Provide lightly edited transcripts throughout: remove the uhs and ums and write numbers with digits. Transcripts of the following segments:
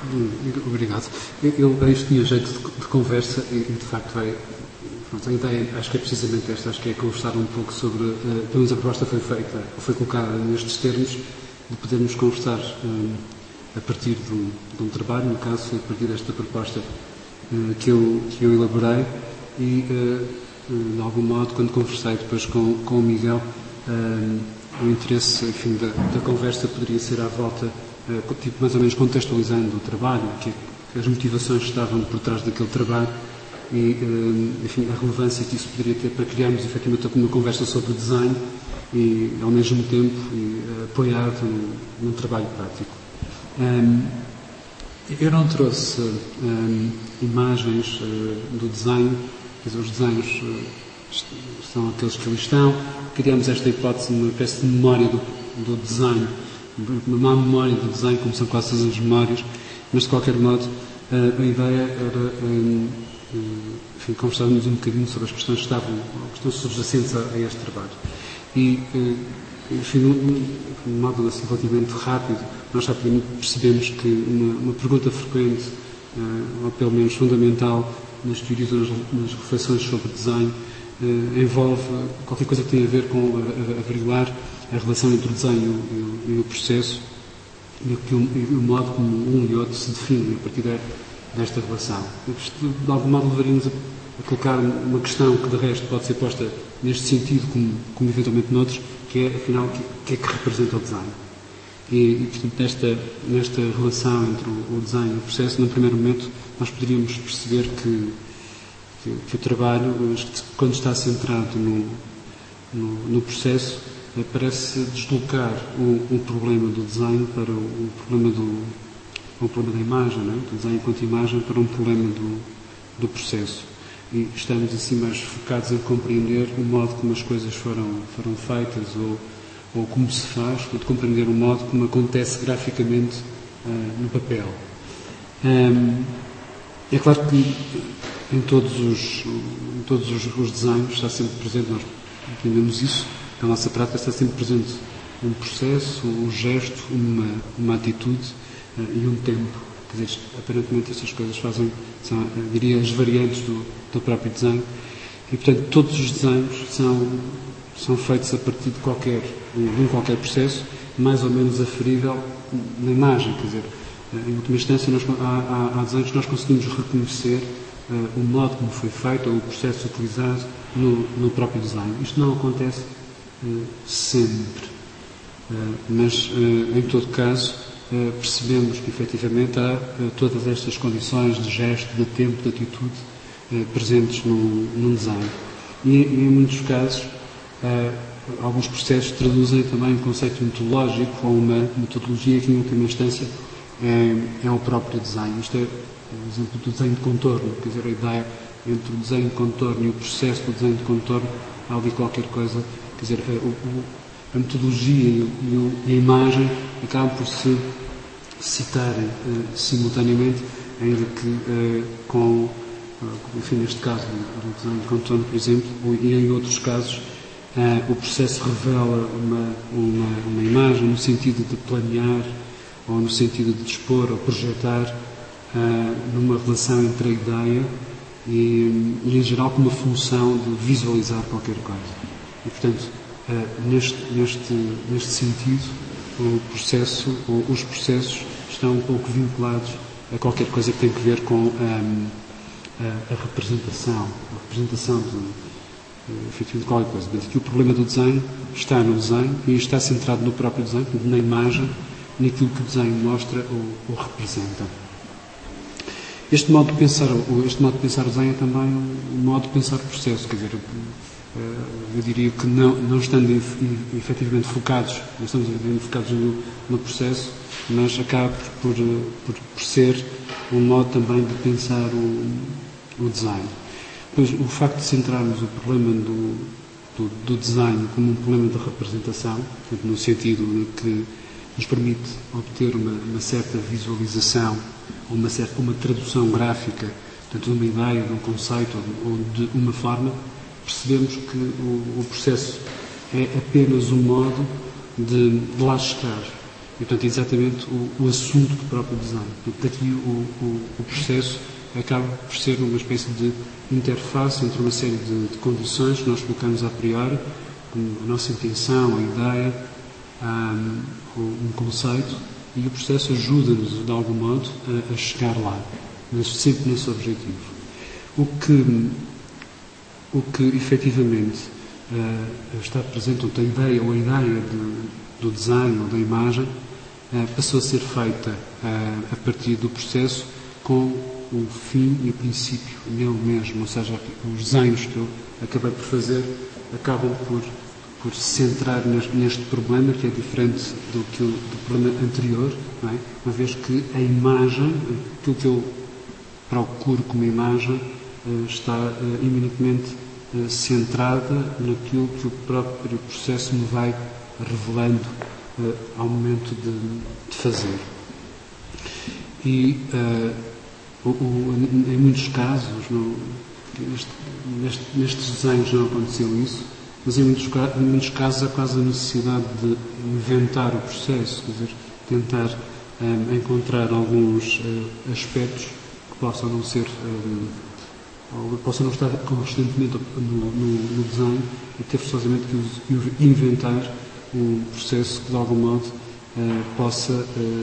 Obrigado. Isto tinha jeito de conversa e, de facto, a ideia, acho que é precisamente esta, acho que é conversar um pouco sobre, pelo menos a proposta foi feita, foi colocada nestes termos, de podermos conversar a partir de um trabalho, no caso, a partir desta proposta que eu elaborei e, de algum modo, quando conversei depois com o Miguel, o interesse, enfim, da conversa poderia ser à volta, tipo, mais ou menos contextualizando o trabalho, que as motivações que estavam por trás daquele trabalho e, enfim, a relevância que isso poderia ter para criarmos, efetivamente, uma conversa sobre design e, ao mesmo tempo, apoiado num trabalho prático. Eu não trouxe imagens do desenho, quer dizer, os desenhos são aqueles que ali estão. Criamos esta hipótese de uma espécie de memória do design, uma má memória do design, como são quase todas as memórias, mas de qualquer modo a ideia era enfim, conversarmos um bocadinho sobre as questões que estão subjacentes a este trabalho. E, enfim, de um modo assim, relativamente rápido, nós já percebemos que uma pergunta frequente, ou pelo menos fundamental, nas teorias ou nas reflexões sobre design, envolve qualquer coisa que tenha a ver com averiguar a relação entre o design e o processo e o modo como um e outro se definem a partir desta relação. De algum modo levaríamos a colocar uma questão que de resto pode ser posta neste sentido como eventualmente noutros, que é afinal o que é que representa o design. E portanto, nesta relação entre o design e o processo, no primeiro momento nós poderíamos perceber que o trabalho, quando está centrado no processo, parece deslocar o problema do design para o problema da imagem, não é? Do design enquanto imagem para um problema do processo. E estamos assim mais focados em compreender o modo como as coisas foram feitas ou como se faz, de compreender o modo como acontece graficamente no papel. É claro que em todos os desenhos está sempre presente, nós entendemos isso, na nossa prática está sempre presente um processo, um gesto, uma atitude e um tempo. Quer dizer, aparentemente estas coisas são, diria, as variantes do próprio desenho e, portanto, todos os desenhos são feitos a partir de qualquer processo, mais ou menos aferível na imagem. Quer dizer, em última instância, há desenhos que nós conseguimos reconhecer o modo como foi feito ou o processo utilizado no próprio design. Isto não acontece sempre, mas em todo caso percebemos que efetivamente há todas estas condições de gesto, de tempo, de atitude presentes num design. E em muitos casos alguns processos traduzem também um conceito metodológico ou uma metodologia que em última instância é o próprio design. Isto é o exemplo do desenho de contorno, quer dizer, a ideia entre o desenho de contorno e o processo do desenho de contorno, há ali qualquer coisa, quer dizer, a metodologia e a imagem acabam por se citarem simultaneamente, ainda que enfim, neste caso do desenho de contorno, por exemplo, e em outros casos o processo revela uma imagem no sentido de planear ou no sentido de dispor ou projetar numa relação entre a ideia e em geral com uma função de visualizar qualquer coisa. E, portanto, neste sentido, os processos estão um pouco vinculados a qualquer coisa que tem a ver com a representação de qualquer coisa. Portanto, aqui o problema do desenho está no desenho e está centrado no próprio desenho, na imagem, naquilo que o desenho mostra ou representa. Este modo de pensar o desenho é também um modo de pensar o processo, quer dizer, eu diria que não estando efetivamente focados, não estamos efetivamente focados no processo, mas acaba por ser um modo também de pensar o design. Pois o facto de centrarmos o problema do design como um problema de representação, portanto, no sentido de que nos permite obter uma certa visualização, uma tradução gráfica, portanto, de uma ideia, de um conceito ou de uma forma, percebemos que o processo é apenas um modo de lá chegar. E, portanto, é exatamente o assunto do próprio design. Daqui o processo acaba por ser uma espécie de interface entre uma série de condições que nós colocamos a priori, a nossa intenção, a ideia, um conceito, e o processo ajuda-nos, de algum modo, a chegar lá, mas sempre nesse objetivo. O que efetivamente está presente, a ideia do design ou da imagem, passou a ser feita a partir do processo com o fim e o princípio nele mesmo, ou seja, os desenhos que eu acabei por fazer acabam por se centrar neste problema, que é diferente do problema anterior, não é? Uma vez que a imagem, aquilo que eu procuro como imagem, está eminentemente centrada naquilo que o próprio processo me vai revelando ao momento de fazer. E em muitos casos, nestes desenhos não aconteceu isso, mas em muitos casos há quase a necessidade de inventar o processo, quer dizer, tentar encontrar alguns aspectos que possam não ser, ou possam não estar constantemente no desenho e ter forçosamente que inventar um processo que de algum modo possa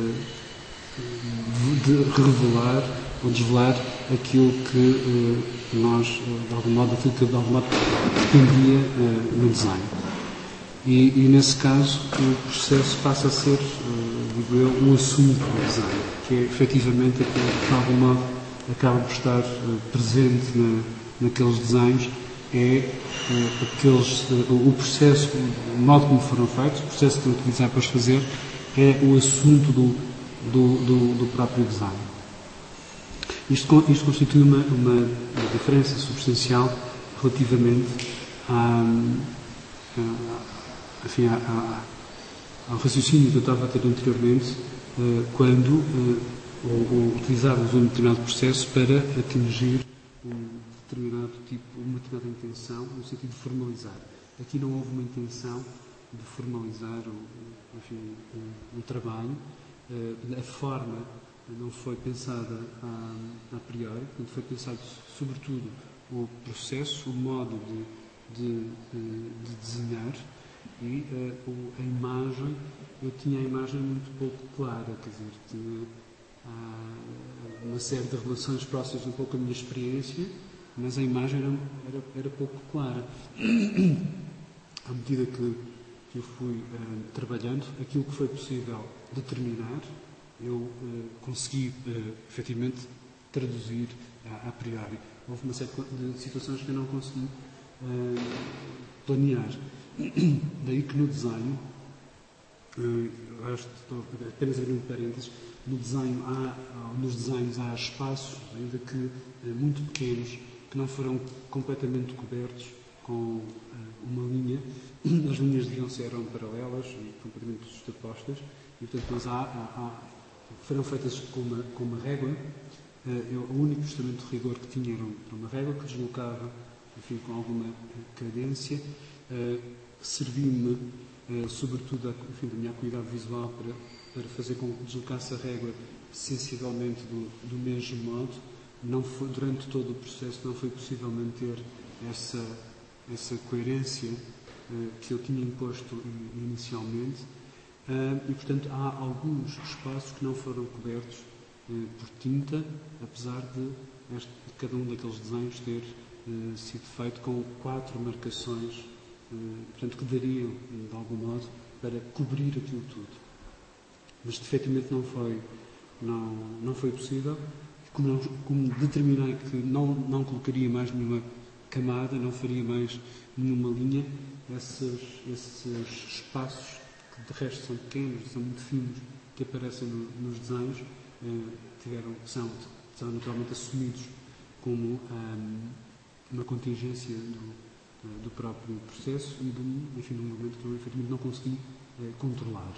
revelar ou desvelar aquilo que nós, de algum modo, pretendia no design. E nesse caso, o processo passa a ser, digo eu, um assunto do design, que é efetivamente aquilo que, de algum modo, acaba por estar presente naqueles desenhos, o processo, o modo como foram feitos, o processo que utilizar para os fazer, é o assunto do próprio design. Isto constitui uma diferença substancial relativamente ao raciocínio que eu estava a ter anteriormente, quando utilizávamos um determinado processo para atingir uma determinada intenção, no sentido de formalizar. Aqui não houve uma intenção de formalizar um trabalho. A forma não foi pensada a priori, portanto foi pensado sobretudo o processo, o modo de desenhar, e a imagem, eu tinha a imagem muito pouco clara, quer dizer, tinha uma série de relações próximas um pouco à minha experiência, mas a imagem era pouco clara. À medida que eu fui trabalhando, aquilo que foi possível determinar, eu consegui efetivamente traduzir a priori. Houve uma série de situações que eu não consegui planear. Daí que no desenho, estou apenas a abrir um parênteses, nos desenhos há espaços, ainda que muito pequenos, que não foram completamente cobertos com uma linha. As linhas deviam ser paralelas e completamente justapostas, e portanto foram feitas com uma régua. O único instrumento de rigor que tinha era uma régua que deslocava, enfim, com alguma cadência. Servi-me, sobretudo, da minha acuidade visual para fazer com que deslocasse a régua sensivelmente do mesmo modo. Durante todo o processo não foi possível manter essa coerência que eu tinha imposto inicialmente. E, portanto, há alguns espaços que não foram cobertos por tinta, apesar de cada um daqueles desenhos ter sido feito com 4 marcações, portanto, que dariam, de algum modo, para cobrir aquilo tudo. Mas, efetivamente, não foi possível. Como determinei que não colocaria mais nenhuma camada, não faria mais nenhuma linha, esses espaços, que de resto são pequenos, são muito finos, que aparecem nos desenhos, são naturalmente assumidos como uma contingência do próprio processo e de um movimento que eu efetivamente não consegui controlar.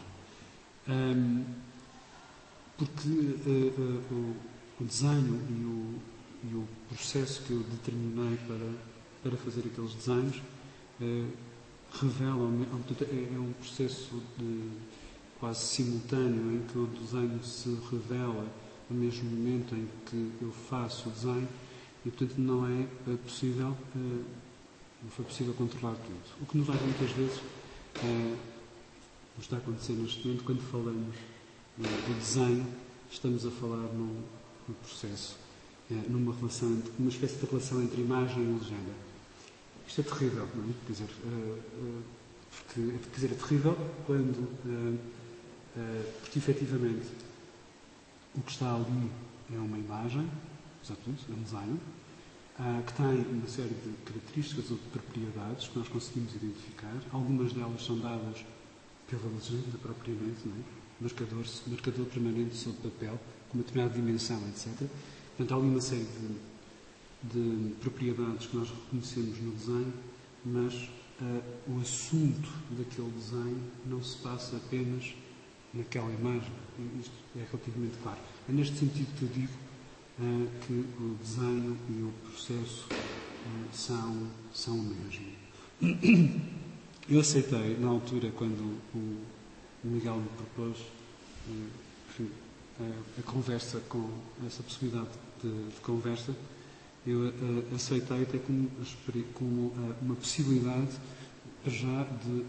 Porque o desenho e o processo que eu determinei para fazer aqueles desenhos revelam, é um processo quase simultâneo em que o desenho se revela no mesmo momento em que eu faço o desenho e, portanto, não foi possível controlar tudo. O que nos leva muitas vezes está a acontecer neste momento, quando falamos do desenho, estamos a falar num processo, numa relação, uma espécie de relação entre imagem e legenda. Isto é terrível, não é? Quer dizer, é terrível porque efetivamente o que está ali é uma imagem, exatamente, é um desenho, que tem uma série de características ou de propriedades que nós conseguimos identificar. Algumas delas são dadas pela legenda propriamente, não é? Marcador permanente sobre papel, com uma determinada dimensão, etc. Portanto, há ali uma série de propriedades que nós reconhecemos no desenho, mas o assunto daquele desenho não se passa apenas naquela imagem. Isto é relativamente claro. É neste sentido que eu digo que o desenho e o processo são o mesmo. Eu aceitei, na altura, quando o Miguel me propôs a conversa, com essa possibilidade de conversa, eu aceitei até como uma possibilidade já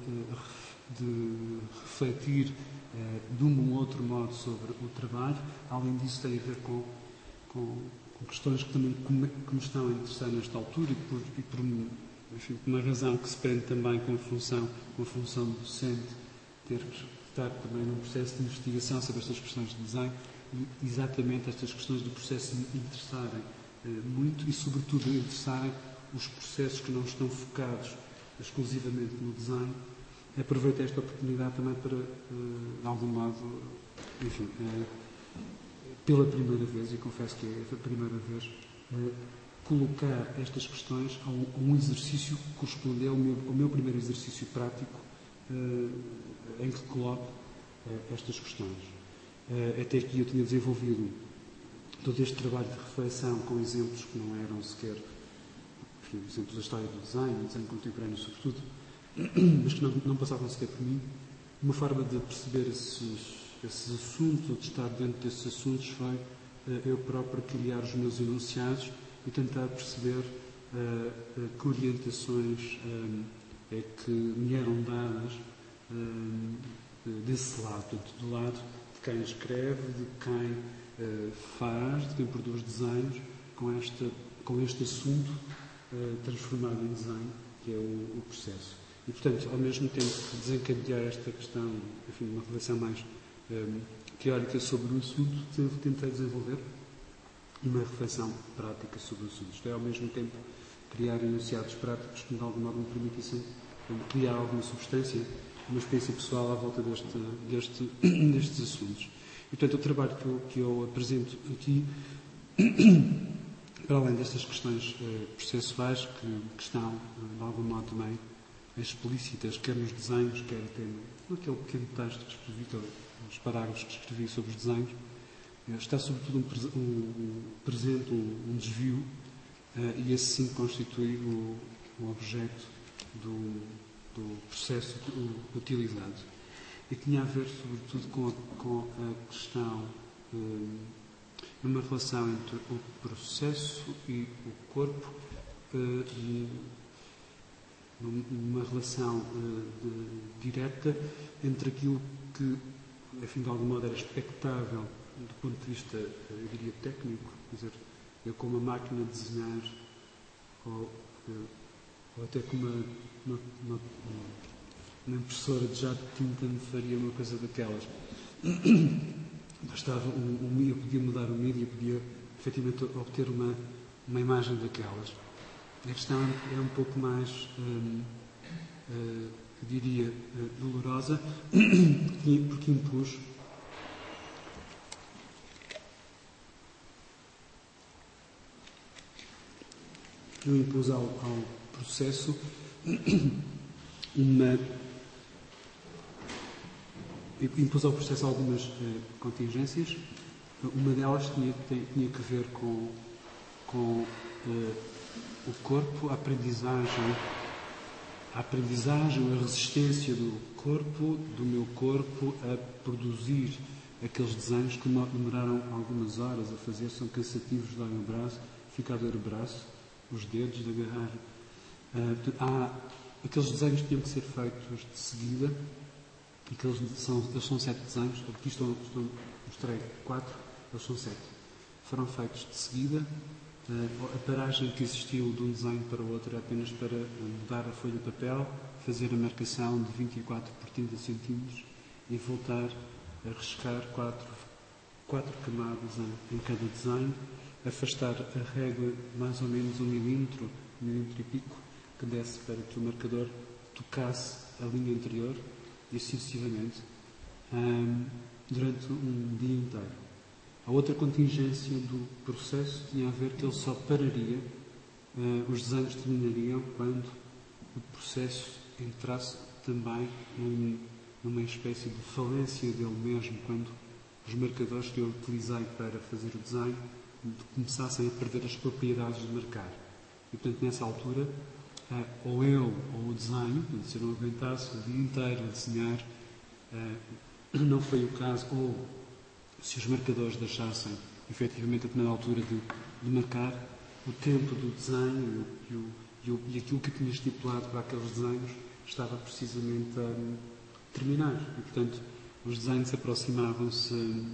de refletir de um ou outro modo sobre o trabalho. Além disso, tem a ver com questões que também que me estão a interessar nesta altura e por uma razão que se prende também com a função docente, ter que estar também num processo de investigação sobre estas questões de design e exatamente estas questões do processo me interessarem muito e, sobretudo, interessarem os processos que não estão focados exclusivamente no design. Aproveito esta oportunidade também para, de algum modo, enfim, pela primeira vez, e confesso que é a primeira vez, colocar estas questões a um exercício que corresponde ao meu primeiro exercício prático em que coloco estas questões. Até aqui eu tinha desenvolvido todo este trabalho de reflexão com exemplos que não eram sequer, enfim, exemplos da história do design contemporâneo sobretudo, mas que não passavam sequer por mim. Uma forma de perceber esses assuntos, ou de estar dentro desses assuntos, foi eu próprio criar os meus enunciados e tentar perceber que orientações é que me eram dadas desse lado, portanto, do lado de quem escreve, de quem faz, de quem produz desenhos, com este assunto transformado em desenho, que é o processo. E, portanto, ao mesmo tempo que desencadear esta questão, enfim, uma reflexão mais teórica sobre o assunto, tentei desenvolver uma reflexão prática sobre o assunto. Isto é, ao mesmo tempo, criar enunciados práticos que, de algum modo, me permitissem criar alguma substância, uma experiência pessoal à volta destes assuntos. E, portanto, o trabalho que eu apresento aqui, para além destas questões processuais, que estão, de algum modo, também explícitas, quer nos desenhos, quer até naquele pequeno texto que escrevi, os parágrafos que escrevi sobre os desenhos, está sobretudo presente um desvio, e esse sim constitui o objeto do processo utilizado. E tinha a ver sobretudo com a questão, numa relação entre o processo e o corpo, numa relação direta entre aquilo que, enfim, de algum modo era expectável do ponto de vista, eu diria, técnico, quer dizer, eu com uma máquina de desenhar ou até com uma impressora de jato de tinta me faria uma coisa daquelas. Bastava eu podia mudar o mídia, podia efetivamente obter uma imagem daquelas. A questão é um pouco mais, eu diria, dolorosa, porque impus ao processo algumas contingências. Uma delas tinha que ver com o corpo, a aprendizagem a aprendizagem, a resistência do meu corpo a produzir aqueles desenhos que demoraram algumas horas a fazer, são cansativos, doem o braço, fica a doer o braço, os dedos de agarrar. Aqueles desenhos que tinham que ser feitos de seguida, eles são 7 desenhos, aqui mostrei 4, eles são 7. Foram feitos de seguida. A paragem que existiu de um desenho para o outro é apenas para mudar a folha de papel, fazer a marcação de 24 por 30 centímetros e voltar a riscar 4 camadas em cada desenho, afastar a régua mais ou menos 1 milímetro e pico, que desce para que o marcador tocasse a linha anterior e assim sucessivamente durante um dia inteiro. A outra contingência do processo tinha a ver que ele só pararia, os desenhos terminariam quando o processo entrasse também numa espécie de falência dele mesmo, quando os marcadores que eu utilizei para fazer o desenho começassem a perder as propriedades de marcar. E, portanto, nessa altura, ou eu ou o desenho, se eu não aguentasse o dia inteiro a desenhar, não foi o caso, ou se os marcadores deixassem, efetivamente, a determinada altura de marcar, o tempo do desenho e aquilo que eu tinha estipulado para aqueles desenhos estava precisamente a terminar. E, portanto, os desenhos aproximavam-se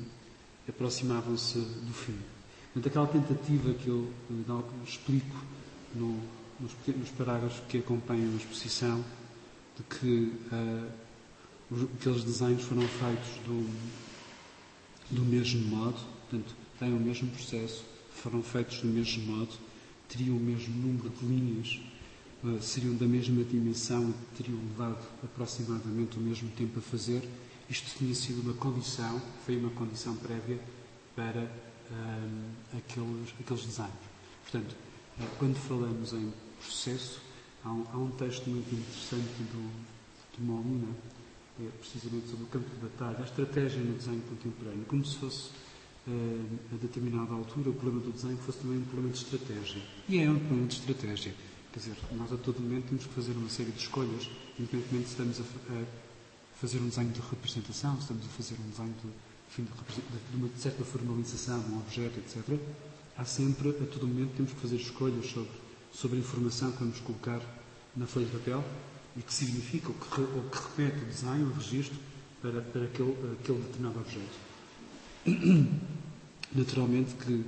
do fim. Portanto, aquela tentativa que eu explico nos parágrafos que acompanham a exposição, de que aqueles desenhos foram feitos do mesmo modo, portanto, têm o mesmo processo, foram feitos do mesmo modo, teriam o mesmo número de linhas, seriam da mesma dimensão e teriam levado aproximadamente o mesmo tempo a fazer. Isto tinha sido uma condição, foi uma condição prévia para aqueles desenhos. Portanto, quando falamos em processo, há um texto muito interessante do Molina, precisamente sobre o campo de batalha, a estratégia no desenho contemporâneo, como se fosse, a determinada altura, o problema do desenho fosse também um problema de estratégia. E é um problema de estratégia. Quer dizer, nós a todo momento temos que fazer uma série de escolhas, independentemente se estamos a fazer um desenho de representação, se estamos a fazer um desenho de uma certa formalização de um objeto, etc. Há sempre, a todo momento, temos que fazer escolhas sobre a informação que vamos colocar na folha de papel e que significa, ou que repete o desenho, o registro, para aquele determinado objeto. Naturalmente que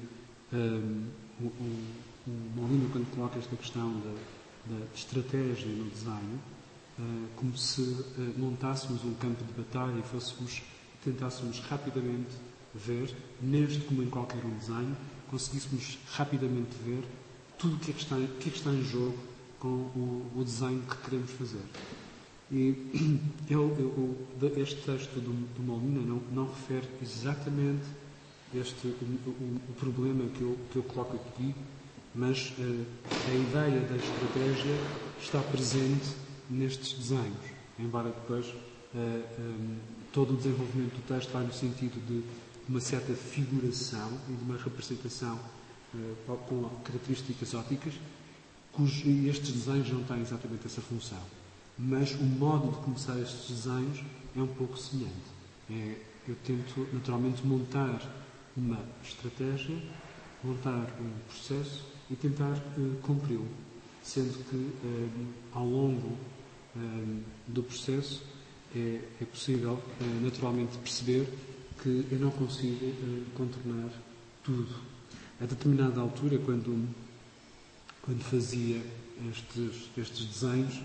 o Molina, quando coloca esta questão da estratégia no desenho, como se montássemos um campo de batalha e tentássemos rapidamente ver, neste como em qualquer um desenho, conseguíssemos rapidamente ver tudo o que é que está em jogo com o desenho que queremos fazer. E este texto do Molina não refere exatamente o problema que eu coloco aqui, mas a ideia da estratégia está presente nestes desenhos, embora depois todo o desenvolvimento do texto vai no sentido de uma certa figuração e de uma representação com características ópticas, estes desenhos não têm exatamente essa função. Mas o modo de começar estes desenhos é um pouco semelhante. Eu tento, naturalmente, montar uma estratégia, montar um processo e tentar cumpri-lo, sendo que ao longo do processo é possível, naturalmente, perceber que eu não consigo contornar tudo. A determinada altura, quando fazia estes desenhos,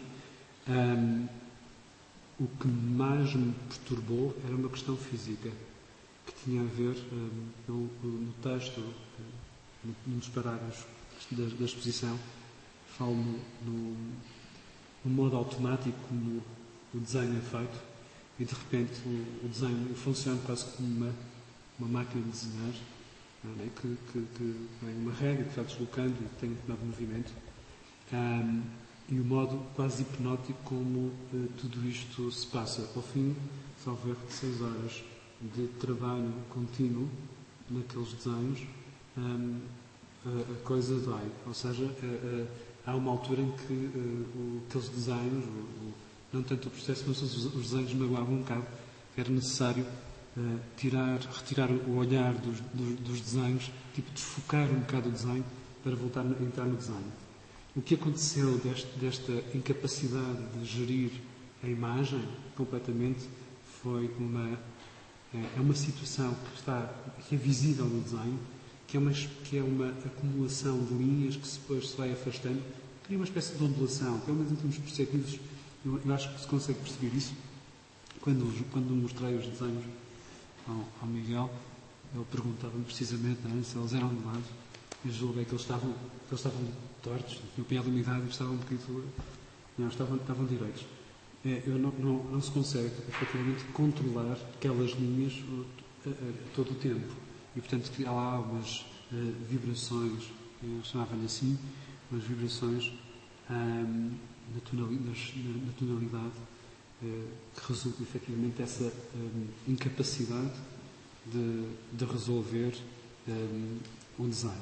o que mais me perturbou era uma questão física, que tinha a ver, no texto, num dos parágrafos da exposição, falo no modo automático como o desenho é feito, e de repente o desenho funciona quase como uma máquina de desenhar, que tem uma regra que está deslocando e tem um determinado movimento, e o modo quase hipnótico como tudo isto se passa. Ao fim, salvo erro de 6 horas de trabalho contínuo naqueles desenhos, a coisa dói. Ou seja, há uma altura em que aqueles desenhos, não tanto o processo, mas os desenhos magoavam um bocado. Era necessário retirar o olhar dos desenhos, tipo desfocar um bocado o desenho para voltar a entrar no desenho. O que aconteceu desta incapacidade de gerir a imagem completamente foi uma situação que é visível no desenho, que é uma acumulação de linhas que depois se vai afastando, cria uma espécie de ondulação, pelo menos em termos perceptivos. Eu acho que se consegue perceber isso quando mostrei os desenhos ao Miguel. Ele perguntava-me precisamente se eles eram ondulados. Eu julguei que eles estavam tortos, tinham apanhado umidade e estavam um bocadinho. Não, estavam direitos. Não se consegue, efetivamente, controlar aquelas linhas todo o tempo. E, portanto, há lá umas vibrações, eu chamava-lhe assim, umas vibrações na tonalidade que resulta, efetivamente, dessa incapacidade de resolver um design.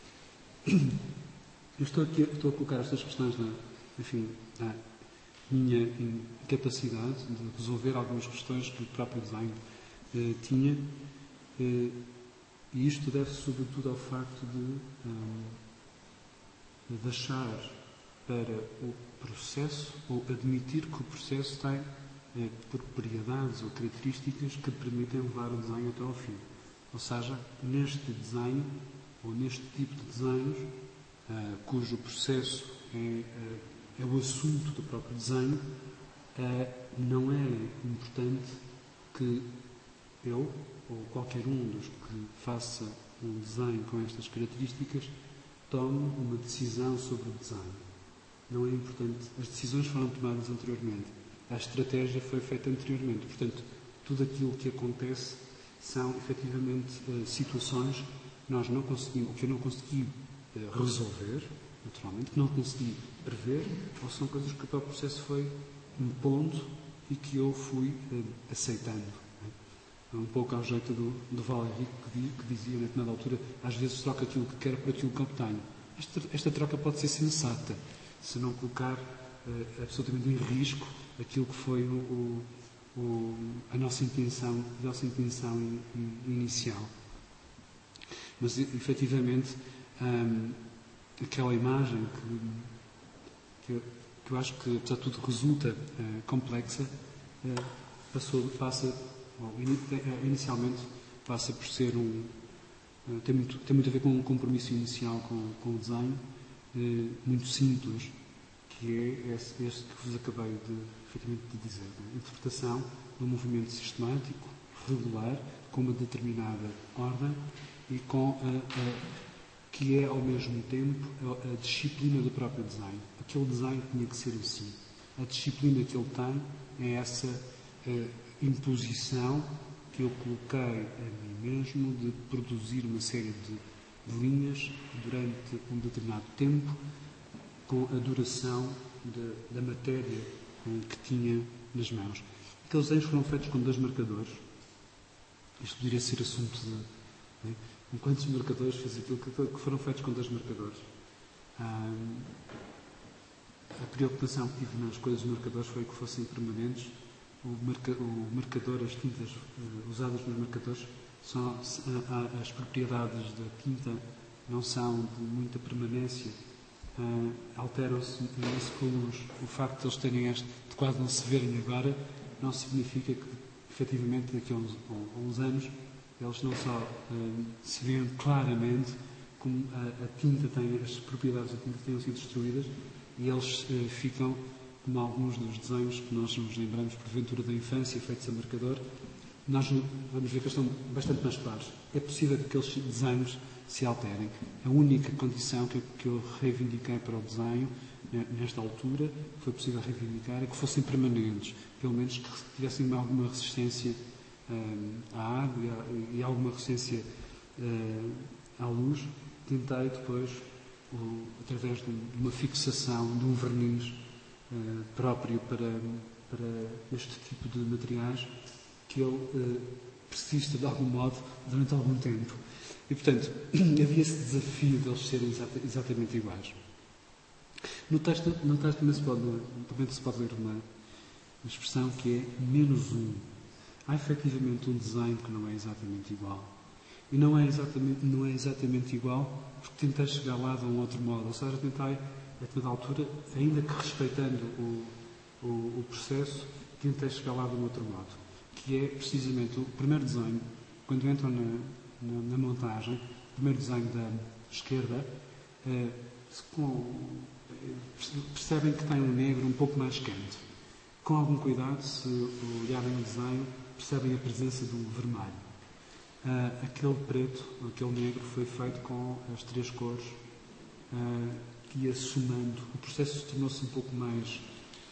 Eu estou a colocar estas questões na minha incapacidade de resolver algumas questões que o próprio design tinha, e isto deve-se sobretudo ao facto de achar para o processo, ou admitir que o processo tem propriedades ou características que permitem levar o desenho até ao fim. Ou seja, neste desenho, ou neste tipo de desenhos, cujo processo é o assunto do próprio desenho, não é importante que eu, ou qualquer um dos que faça um desenho com estas características, tome uma decisão sobre o desenho. Não é importante. As decisões foram tomadas anteriormente. A estratégia foi feita anteriormente. Portanto, tudo aquilo que acontece são, efetivamente, situações que nós não conseguimos, que eu não consegui resolver, naturalmente, que não consegui prever, ou são coisas que o próprio processo foi impondo e que eu fui aceitando. Um pouco ao jeito do Valéry, que dizia, na determinada altura, às vezes troca aquilo que quero por aquilo que obtenho. Esta troca pode ser sensata, se não colocar absolutamente em risco aquilo que foi a nossa intenção inicial. Mas, efetivamente, aquela imagem que eu acho que, apesar de tudo, resulta complexa, inicialmente passa por ser tem muito a ver com um compromisso inicial com o desenho, muito simples, que é este que vos acabei efetivamente de dizer. A interpretação de um movimento sistemático, regular, com uma determinada ordem e que é, ao mesmo tempo, a disciplina do próprio desenho. Aquele desenho tinha que ser assim. A disciplina que ele tem é essa imposição que eu coloquei a mim mesmo de produzir uma série de linhas durante um determinado tempo, com a duração da matéria que tinha nas mãos. Aqueles desenhos foram feitos com 2 marcadores. Isto poderia ser assunto de... Com quantos marcadores fez aquilo que foram feitos com 2 marcadores? A preocupação que tive nas coisas dos marcadores foi que fossem permanentes. O marcador, as tintas usadas nos marcadores, as propriedades da tinta não são de muita permanência, alteram-se imenso com a luz. O facto de eles terem de quase não se verem agora, não significa que, efetivamente, daqui a uns anos, eles não só se veem claramente como a tinta tem, as propriedades da tinta tenham sido destruídas, e eles ficam como alguns dos desenhos que nós nos lembramos, porventura, da infância, feitos a marcador. Nós vamos ver que eles estão bastante mais claros. É possível que aqueles desenhos se alterem. A única condição que eu reivindiquei para o desenho, nesta altura, foi possível reivindicar, é que fossem permanentes. Pelo menos que tivessem alguma resistência à água e alguma resistência à luz. Tentei depois, através de uma fixação de um verniz próprio para este tipo de materiais, que ele persista de algum modo durante algum tempo. E, portanto, havia esse desafio de eles serem exatamente iguais. No texto também se pode ler uma expressão que é -1. Há efetivamente um desenho que não é exatamente igual. E não é exatamente igual porque tentei chegar lá de um outro modo. Ou seja, tentei, a toda altura, ainda que respeitando o processo, tentei chegar lá de um outro modo. Que é precisamente o primeiro desenho, quando entram na montagem, o primeiro desenho da esquerda, percebem que tem um negro um pouco mais quente. Com algum cuidado, se olharem o desenho, percebem a presença de um vermelho. Aquele preto, aquele negro, foi feito com as três cores que ia somando. O processo tornou-se um pouco mais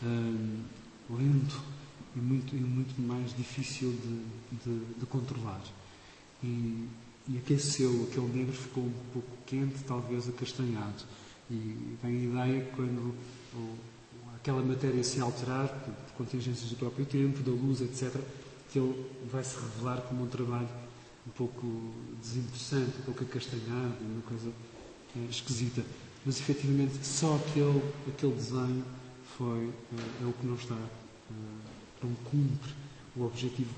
lento e muito mais difícil de controlar. E aquele negro ficou um pouco quente, talvez acastanhado. E tem a ideia que quando aquela matéria se alterar, por contingências do próprio tempo, da luz, etc., que ele vai se revelar como um trabalho um pouco desinteressante, um pouco acastanhado, uma coisa esquisita. Mas efetivamente só aquele desenho é o que não está, não cumpre o objetivo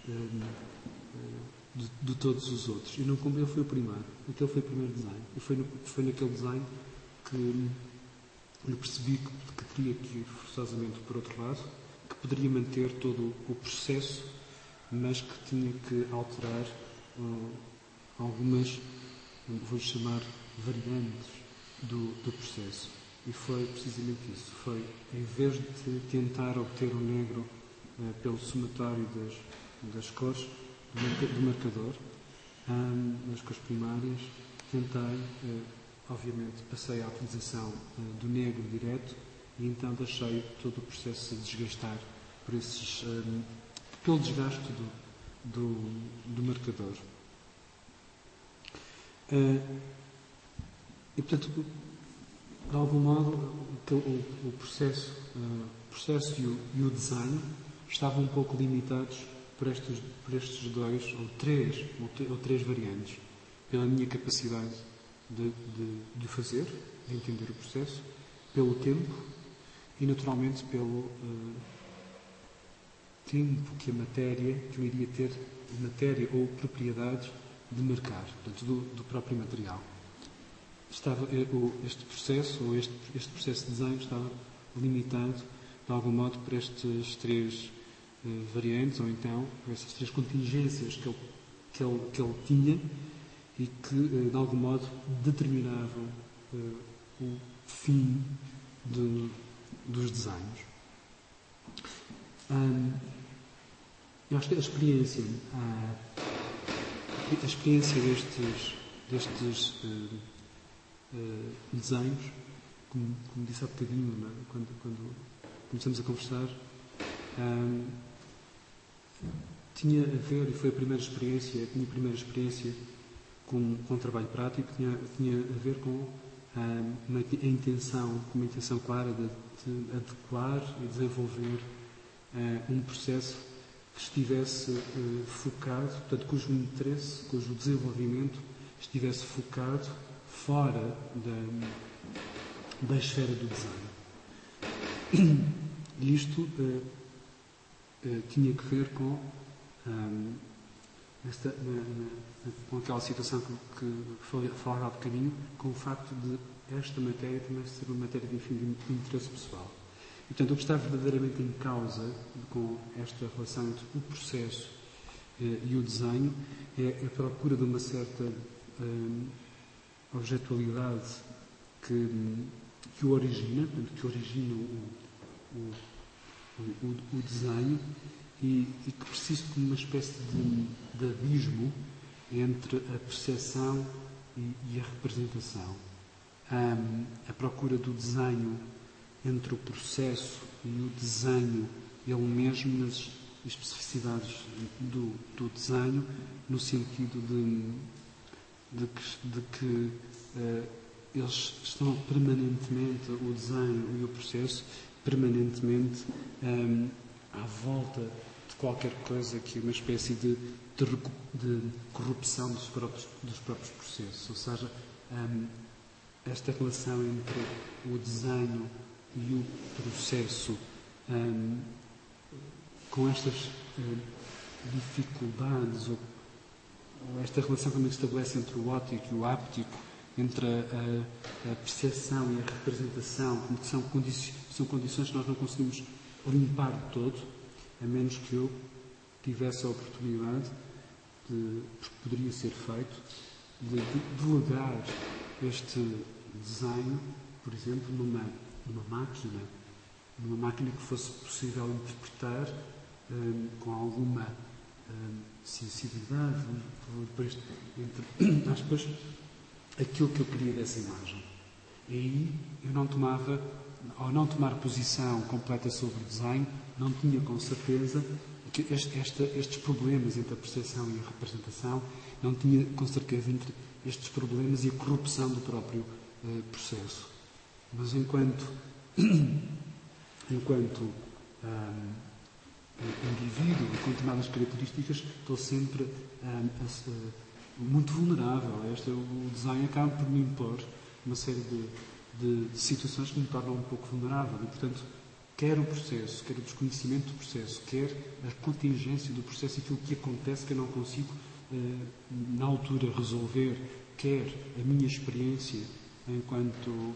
de todos os outros. E não cumpre, ele foi o primeiro. Aquele foi o primeiro desenho. E foi naquele desenho que eu percebi que teria que ir forçosamente por outro lado, que poderia manter todo o processo, mas que tinha que alterar algumas, vou chamar, variantes do processo. E foi precisamente isso. Foi, em vez de tentar obter o negro pelo somatório das cores do marcador, nas cores primárias, tentei, obviamente, passei à utilização do negro direto e então deixei todo o processo se desgastar pelo desgaste do marcador. E, portanto, de algum modo, o processo e o desenho estavam um pouco limitados por estes dois ou três variantes. Pela minha capacidade de fazer, de entender o processo, pelo tempo e, naturalmente, pelo tempo que eu iria ter, matéria ou propriedades de marcar, portanto, do próprio material. Este processo de desenho estava limitado, de algum modo, por estas três variantes, ou então por essas três contingências que ele tinha e que, de algum modo, determinavam o fim dos desenhos. Eu acho que a experiência destes desenhos, como disse há bocadinho, quando começamos a conversar, tinha a ver, e foi a minha primeira experiência com trabalho prático, tinha a ver com uma intenção clara de adequar e desenvolver um processo que estivesse focado, portanto, cujo interesse, cujo desenvolvimento estivesse focado fora da esfera do design. E isto tinha que ver com aquela situação que falava há bocadinho, com o facto de esta matéria também ser uma matéria de interesse pessoal. E, portanto, o que está verdadeiramente em causa com esta relação entre o processo e o desenho é a procura de uma certa objetualidade que o origina, portanto, que origina o desenho e que persiste como uma espécie de abismo entre a percepção e a representação. A procura do desenho entre o processo e o desenho ele mesmo, nas especificidades do desenho, no sentido de que eles estão permanentemente, o desenho e o processo, permanentemente à volta de qualquer coisa que é uma espécie de corrupção dos próprios processos. Ou seja, esta relação entre o desenho e o processo, com estas dificuldades, ou esta relação também que se estabelece entre o óptico e o áptico, entre a percepção e a representação, que são condições que nós não conseguimos limpar de todo, a menos que eu tivesse a oportunidade, porque poderia ser feito, de delegar este desenho, por exemplo, numa máquina que fosse possível interpretar com alguma sensibilidade, depois, entre aspas, aquilo que eu queria dessa imagem. E aí eu não tomava, ao não tomar posição completa sobre o desenho, não tinha com certeza que estes problemas entre a percepção e a representação, não tinha com certeza entre estes problemas e a corrupção do próprio processo. Mas enquanto indivíduo e com determinadas características, estou sempre muito vulnerável. O design acaba por me impor uma série de situações que me tornam um pouco vulnerável e, portanto, quer o processo, quer o desconhecimento do processo, quer a contingência do processo, aquilo que acontece que eu não consigo na altura resolver, quer a minha experiência enquanto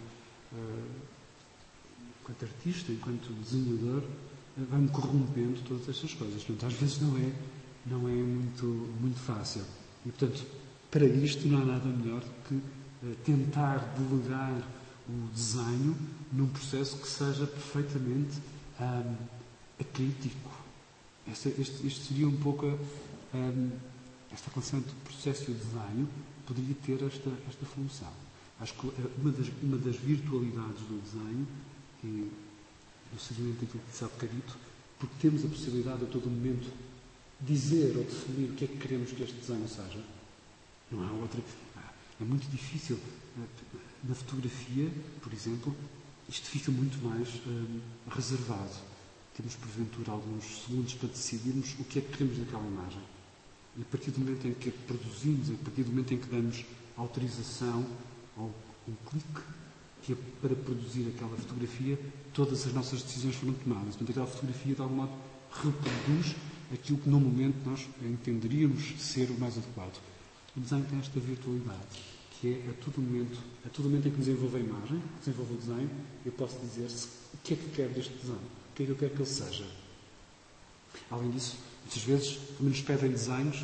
artista, enquanto desenhador, vai-me corrompendo todas estas coisas. Portanto, às vezes não é muito fácil. E, portanto, para isto não há nada melhor do que tentar delegar o desenho num processo que seja perfeitamente acrítico. Isto seria um pouco esta relação entre o processo e o desenho poderia ter esta função. Acho que uma das virtualidades do desenho, e no seguimento daquilo que disse há bocadito, porque temos a possibilidade a todo momento dizer ou definir o que é que queremos que este desenho seja. Não há outra. É muito difícil. Na fotografia, por exemplo, isto fica muito mais reservado. Temos, porventura, alguns segundos para decidirmos o que é que queremos daquela imagem. E a partir do momento em que a produzimos, a partir do momento em que damos autorização ou um clique que é para produzir aquela fotografia, todas as nossas decisões foram tomadas. Portanto, aquela fotografia, de algum modo, reproduz aquilo que, no momento, nós entenderíamos ser o mais adequado. O desenho tem esta virtualidade, que é a todo momento em que desenvolvo a imagem, desenvolvo o desenho, eu posso dizer o que é que quero deste desenho, o que é que eu quero que ele seja. Além disso, muitas vezes, quando nos pedem desenhos,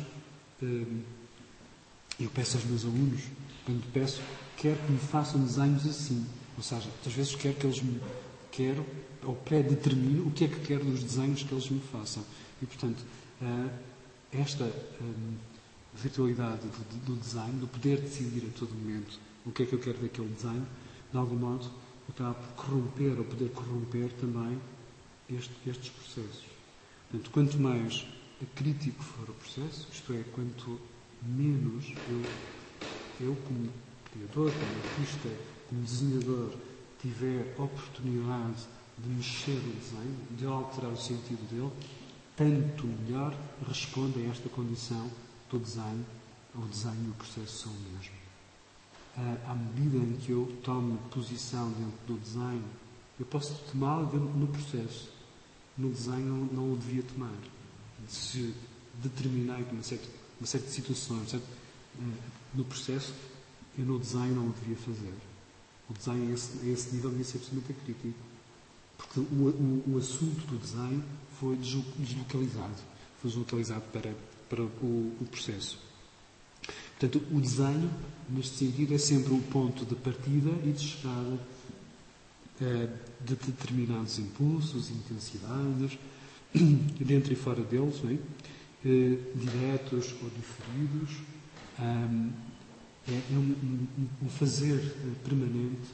eu peço aos meus alunos, quando peço, quero que me façam desenhos assim. Ou seja, muitas vezes quero ou pré-determino o que é que quero dos desenhos que eles me façam. E, portanto, esta virtualidade do desenho, do poder decidir a todo momento o que é que eu quero daquele desenho, de algum modo, acaba por corromper ou poder corromper também estes processos. Portanto, quanto mais crítico for o processo, isto é, quanto menos eu como criador, como artista, como desenhador, tiver oportunidade de mexer no desenho, de alterar o sentido dele, tanto melhor responde a esta condição do desenho. O desenho e o processo são o mesmo. À medida em que eu tomo posição dentro do desenho, eu posso tomá-lo no processo. No desenho não o devia tomar. Se determinei uma série de situações, no processo, eu no desenho não o devia fazer. O desenho a esse nível devia ser absolutamente crítico. Porque o assunto do desenho foi deslocalizado. Foi deslocalizado para o processo. Portanto, o desenho, neste sentido, é sempre um ponto de partida e de chegada de determinados impulsos, intensidades, dentro e fora deles, não é? Diretos ou diferidos. É um fazer permanente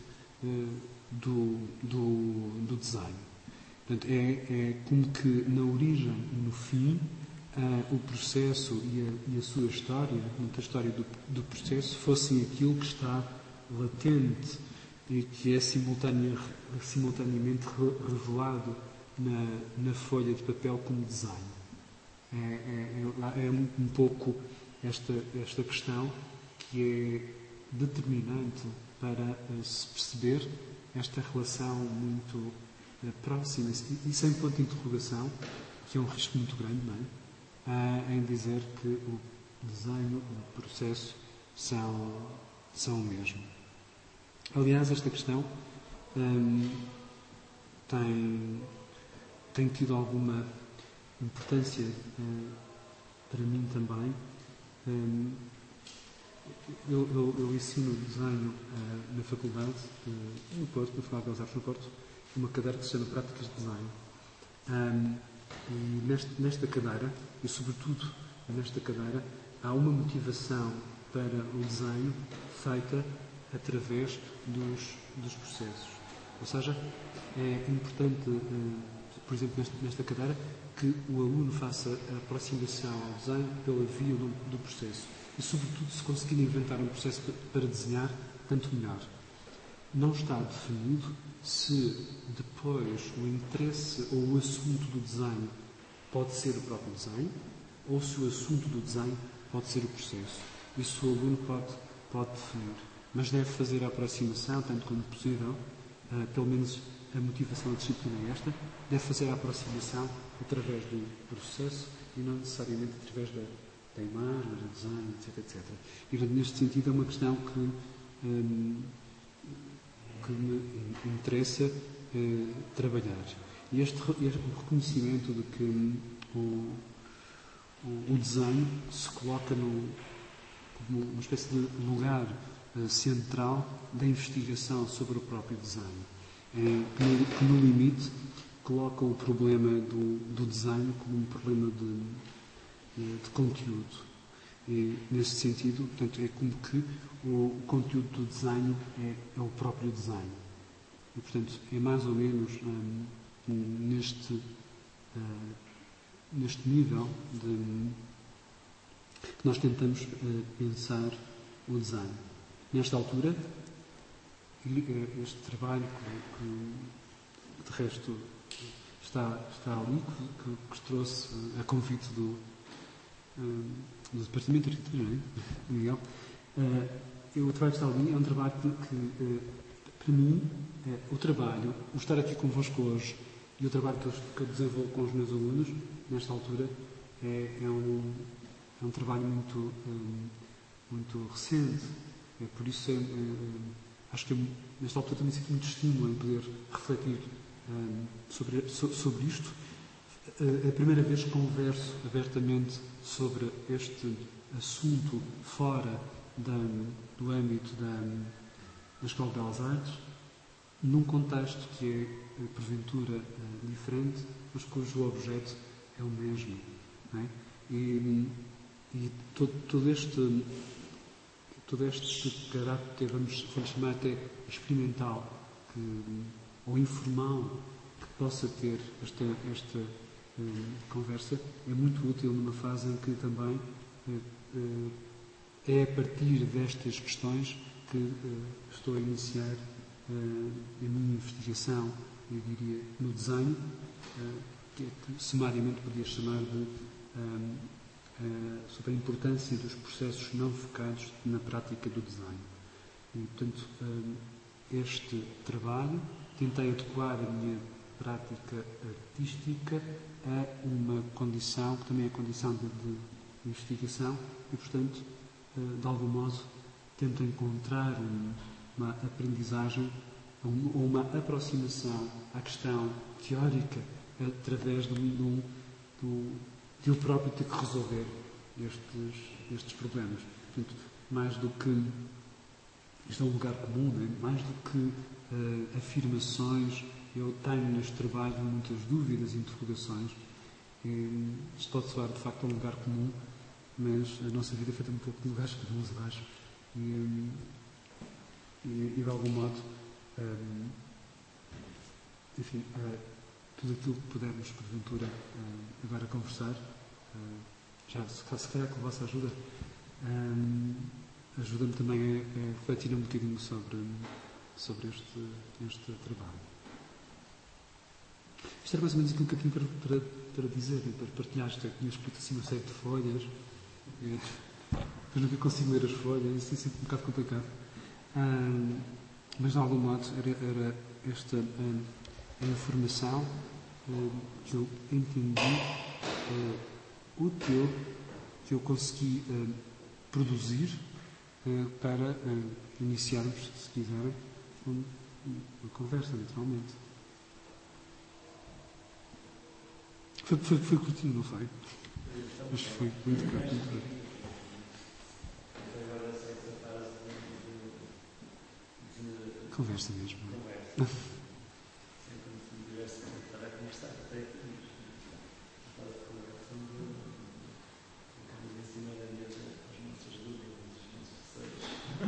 do design. Portanto, é como que na origem e no fim o processo e a sua história, a história do processo, fossem aquilo que está latente e que é simultaneamente revelado na folha de papel como design. É um pouco esta questão que determinante para se perceber esta relação muito próxima e sem ponto de interrogação, que é um risco muito grande, não é? Em dizer que o desenho e o processo são o mesmo. Aliás, esta questão tem tido alguma importância para mim também. Eu ensino desenho na faculdade, no Porto, na Faculdade de Belas Artes no Porto, uma cadeira que se chama Práticas de Desenho. E nesta cadeira, e sobretudo nesta cadeira, há uma motivação para o desenho feita através dos processos. Ou seja, é importante, por exemplo, nesta cadeira, que o aluno faça a aproximação ao desenho pela via do processo. E, sobretudo, se conseguir inventar um processo para desenhar, tanto melhor. Não está definido se depois o interesse ou o assunto do desenho pode ser o próprio desenho ou se o assunto do desenho pode ser o processo. Isso o aluno pode definir. Mas deve fazer a aproximação, tanto como possível, pelo menos a motivação da disciplina é esta, deve fazer a aproximação através do processo e não necessariamente através da imagem, do desenho, etc. E, neste sentido, é uma questão que me interessa trabalhar. E este reconhecimento de que o desenho se coloca como uma espécie de lugar central da investigação sobre o próprio desenho, que no limite coloca o problema do desenho como um problema de conteúdo. E, nesse sentido, portanto, é como que o conteúdo do desenho é o próprio desenho. E, portanto, é mais ou menos neste nível que nós tentamos pensar o desenho. Nesta altura, este trabalho que de resto está ali, que trouxe a convite do Departamento de Arquitetura, não é? Miguel. O trabalho que está ali é um trabalho que para mim, o estar aqui convosco hoje e o trabalho que eu desenvolvo com os meus alunos, nesta altura, é um trabalho muito recente. Por isso, acho que nesta altura também sinto muito estímulo em poder refletir sobre isto. É a primeira vez que converso abertamente sobre este assunto fora do âmbito da Escola de Belas Artes, num contexto que é, porventura, diferente, mas cujo objeto é o mesmo. Não é? E todo este caráter, vamos chamar até experimental ou informal, que possa ter esta conversa, é muito útil numa fase em que também é a partir destas questões que estou a iniciar a minha investigação, eu diria, no desenho, que sumariamente podia chamar de sobre a importância dos processos não focados na prática do desenho. E, portanto, este trabalho tentei adequar a minha prática artística a uma condição que também é condição de investigação e, portanto, de algum modo, tento encontrar uma aprendizagem ou uma aproximação à questão teórica através de eu próprio ter que resolver estes problemas. Portanto, mais do que isto é um lugar comum, né? Mais do que afirmações, eu tenho neste trabalho muitas dúvidas e interrogações. Isto pode soar de facto um lugar comum, mas a nossa vida é feita um pouco de lugares comuns, eu acho. E de algum modo, enfim, tudo aquilo que pudermos, porventura, agora conversar, já se calhar com a vossa ajuda, ajuda-me também a refletir um bocadinho sobre este trabalho. Isto era mais ou menos aquilo que eu tinha para dizer, para partilhar. Tinha escrito assim uma série de folhas, mas nunca consigo ler as folhas, isso é sempre um bocado complicado. Mas de algum modo era esta informação que eu entendi útil, que eu consegui produzir para iniciarmos, se quiserem, uma conversa, naturalmente. Foi curtinho, não foi? Mas foi muito curto. Conversa mesmo. Conversa. Sempre que me tivesse estar a conversar, até que estava a conversa em cima da mesa as nossas dúvidas, os nossos receios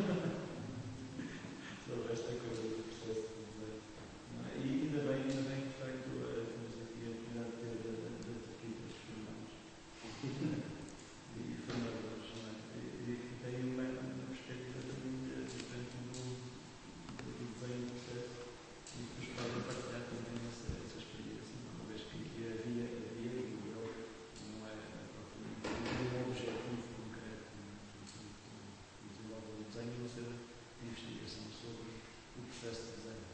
sobre esta coisa do processo de dizer. E ainda bem que feito temos aqui a oportunidade de ter das equipas formadas e formadores, e que têm uma perspectiva também diferente do desenho do processo e depois podem partilhar também essa experiência, uma vez que havia e eu não é propriamente um objetivo concreto de desenvolver o desenho, mas a investigação sobre o processo de desenho.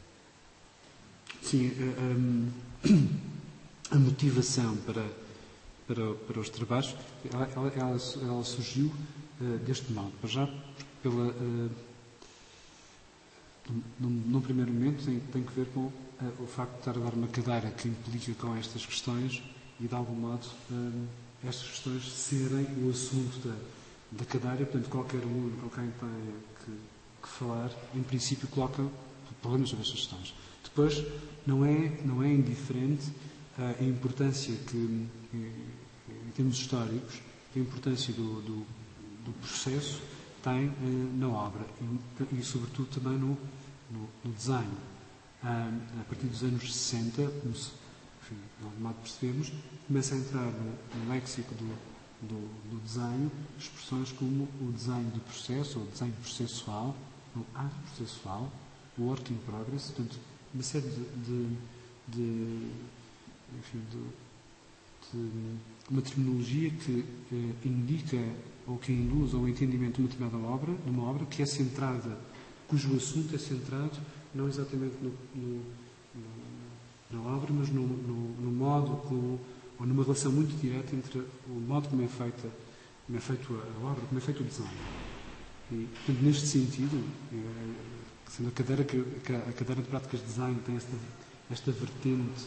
Sim, a motivação para os trabalhos, ela surgiu deste modo. Para já, num primeiro momento, tem que ver com o facto de estar a dar uma cadeira que implica com estas questões e, de algum modo, estas questões serem o assunto da cadeira. Portanto, qualquer aluno com quem tenha que falar, em princípio, coloca problemas sobre estas questões. Depois, não é indiferente a importância que, em termos históricos, a importância do processo tem na obra e sobretudo, também no desenho. A partir dos anos 60, enfim, de algum modo percebemos, começa a entrar no léxico do desenho expressões como o desenho de processo, ou desenho processual, o arte processual, o work in progress, portanto, uma série de uma terminologia que indica ou que induz ao entendimento de uma determinada obra, de uma obra que é centrada, cujo assunto é centrado não exatamente na obra, mas no modo como, ou numa relação muito direta entre o modo como é feita a obra, como é feito o design. E, portanto, neste sentido, sendo a cadeira de práticas de design tem esta vertente,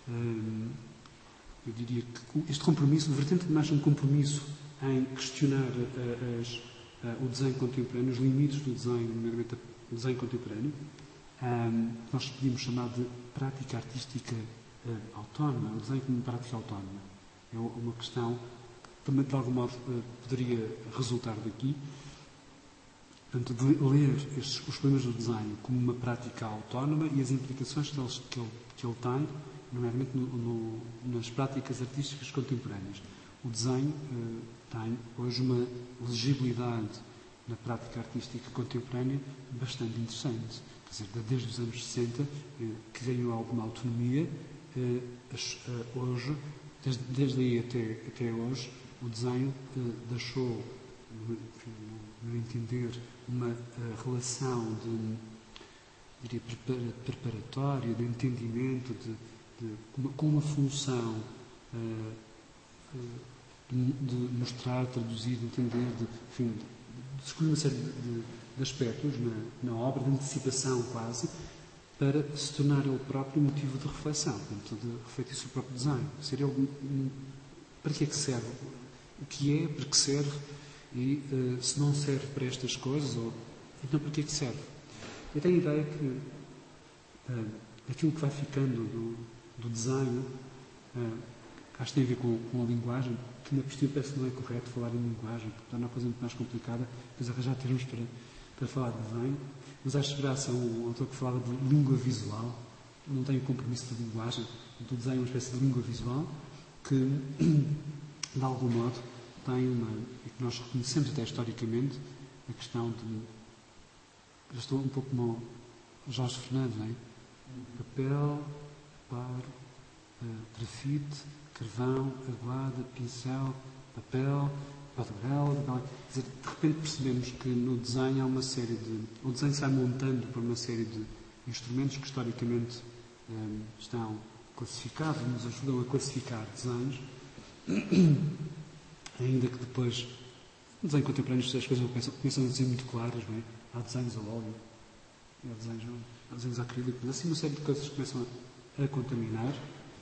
eu diria que este compromisso, vertente de mais um compromisso em questionar o desenho contemporâneo, os limites do desenho, nomeadamente o desenho contemporâneo, nós podíamos chamar de prática artística autónoma, o desenho como uma prática autónoma. É uma questão que também, de algum modo, poderia resultar daqui. Portanto, de ler os problemas do desenho como uma prática autónoma e as implicações que ele tem, nomeadamente nas práticas artísticas contemporâneas. O desenho tem hoje uma legibilidade na prática artística contemporânea bastante interessante. Quer dizer, desde os anos 60, que ganhou alguma autonomia, hoje, desde aí até hoje, o desenho deixou, no entender, uma relação diria, preparatória, de entendimento, com uma função de mostrar, traduzir, de entender, de escolher uma série de aspectos na obra, de antecipação quase, para se tornar ele próprio motivo de reflexão, portanto, de refletir sobre o próprio design. Ser ele, para que é que serve? O que é, para que serve? E se não serve para estas coisas, então para que é que serve? Eu tenho a ideia que aquilo que vai ficando do design, acho que tem a ver com a linguagem, que na postura parece que não é correto falar em linguagem, porque torna a coisa muito mais complicada, depois arranjar termos para falar de desenho, mas acho graça a um autor que falava de língua visual, não tem o compromisso de linguagem, o desenho é uma espécie de língua visual, que, de algum modo, tem e que nós reconhecemos até historicamente, a questão de, eu estou um pouco como o Jorge Fernandes, não é? Papel, paro, grafite, carvão, aguada, pincel, papel, Pato-Grau, quer dizer, de repente percebemos que no desenho há uma série de... O desenho sai montando por uma série de instrumentos que historicamente estão classificados, nos ajudam a classificar desenhos, ainda que depois, no desenho contemporâneo, as coisas começam a ser muito claras, não é? Há desenhos a óleo, há desenhos a acrílico, mas assim uma série de coisas começam a contaminar.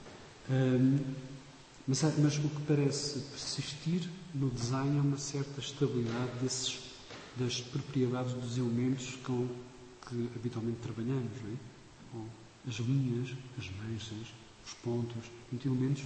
Mas o que parece persistir no desenho é uma certa estabilidade das propriedades dos elementos com que habitualmente trabalhamos, não é? Com as linhas, as manchas, os pontos, elementos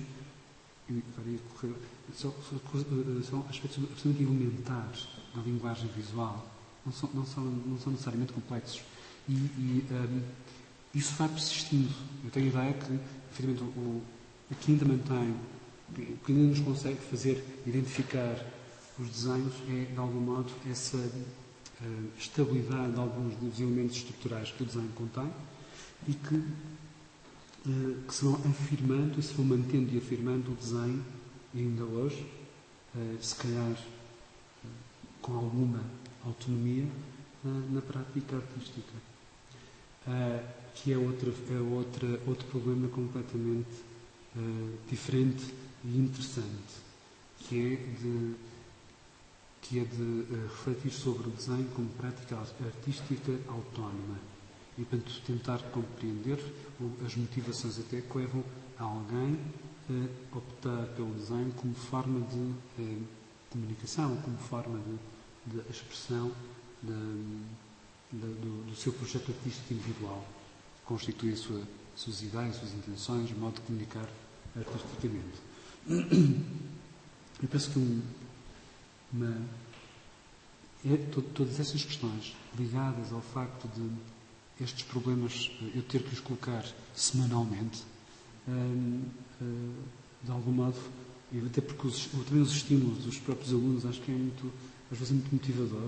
são aspectos absolutamente elementares da linguagem visual, não são necessariamente complexos. E isso vai persistindo. Eu tenho a ideia que, efetivamente, o que ainda mantém, o que ainda nos consegue fazer identificar os desenhos é, de algum modo, essa estabilidade de alguns dos elementos estruturais que o desenho contém e que se vão afirmando e se vão mantendo e afirmando o desenho ainda hoje, se calhar com alguma autonomia na prática artística. Que é outro problema completamente diferente e interessante, que é de refletir sobre o desenho como prática artística autónoma e, portanto, tentar compreender as motivações até que levam a alguém a optar pelo desenho como forma de comunicação, como forma de expressão do seu projeto artístico individual, que constitui as suas ideias, as suas intenções, o modo de comunicar artisticamente. Eu penso que todas essas questões ligadas ao facto de estes problemas eu ter que os colocar semanalmente, de algum modo, e até porque também os estímulos dos próprios alunos, acho que às vezes é muito motivador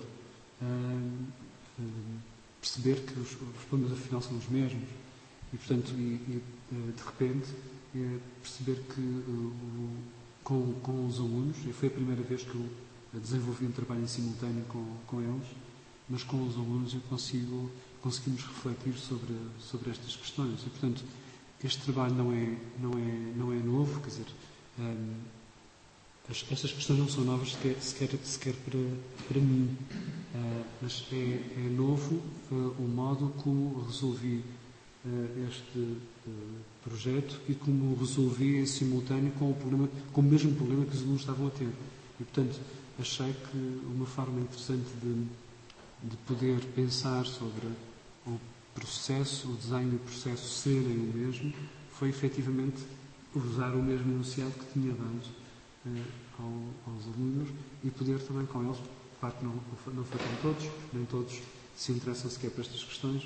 perceber que os problemas afinal são os mesmos e, portanto, de repente perceber que com os alunos, e foi a primeira vez que eu desenvolvi um trabalho em simultâneo com eles, mas com os alunos conseguimos refletir sobre estas questões e, portanto, este trabalho não é novo, quer dizer, estas questões não são novas sequer para mim, mas é novo o modo como resolvi este projeto e como resolvi em simultâneo com o mesmo problema que os alunos estavam a ter. E, portanto, achei que uma forma interessante de poder pensar sobre o processo, o desenho e o processo serem o mesmo, foi efetivamente usar o mesmo enunciado que tinha dado aos alunos e poder também com eles, claro que não foi com todos, nem todos se interessam sequer por estas questões,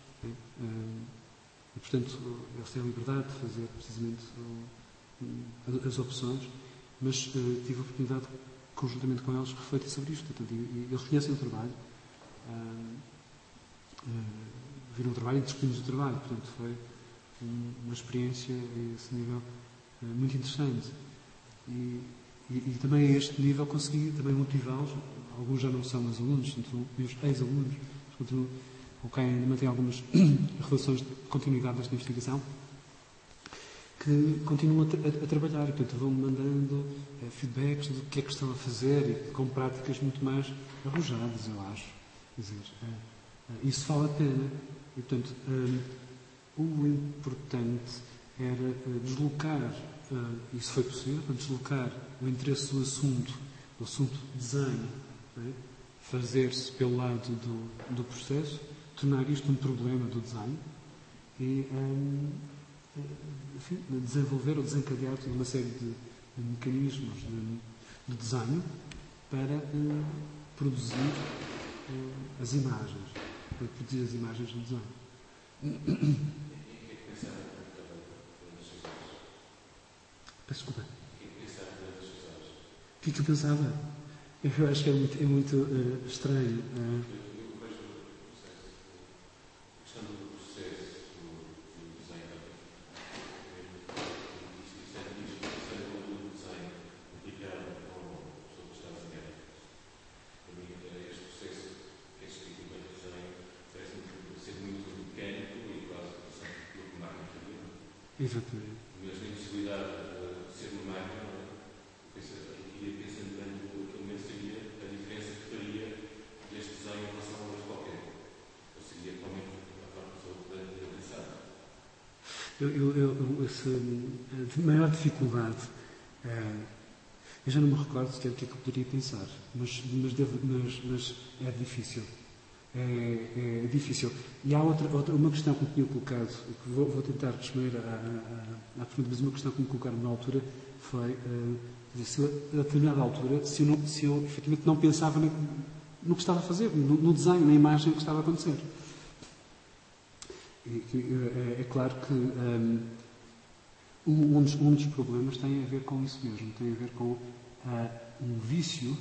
e portanto eles têm a liberdade de fazer precisamente as opções, mas tive a oportunidade conjuntamente com eles refletir sobre isto, portanto, e eles conhecem o trabalho, viram o trabalho e discutimos o trabalho, portanto foi uma experiência a esse nível muito interessante. E também a este nível consegui também motivá-los. Alguns já não são meus alunos, são meus ex-alunos, com quem ainda mantêm algumas relações de continuidade desta investigação, que continuam a trabalhar e, portanto, vão-me mandando feedbacks do que é que estão a fazer e com práticas muito mais arrojadas, eu acho. Quer dizer, isso vale a pena. E, portanto, o importante era deslocar, isso foi possível, deslocar o interesse do assunto de desenho, fazer-se pelo lado do processo, tornar isto um problema do desenho e enfim, desenvolver ou desencadear toda uma série de mecanismos de desenho para produzir as imagens, do desenho. Peço desculpa. O que é que eu pensava? Eu acho que é muito estranho. Exatamente. Mas a impossibilidade de ser uma máquina, aqui pensando durante aquele momento, seria a diferença que faria deste desenho em relação a outro qualquer. Ou seria realmente a forma de pensar. A maior dificuldade, eu já não me recordo sequer o que é que eu poderia pensar, mas é difícil. É difícil. E há uma questão que me tinha colocado, que vou tentar responder à pergunta, mas uma questão que me colocaram na altura foi, se eu, a determinada altura, se eu efetivamente não pensava no que estava a fazer, no desenho, na imagem que estava a acontecer. É claro que um dos problemas tem a ver com isso mesmo, tem a ver com um vício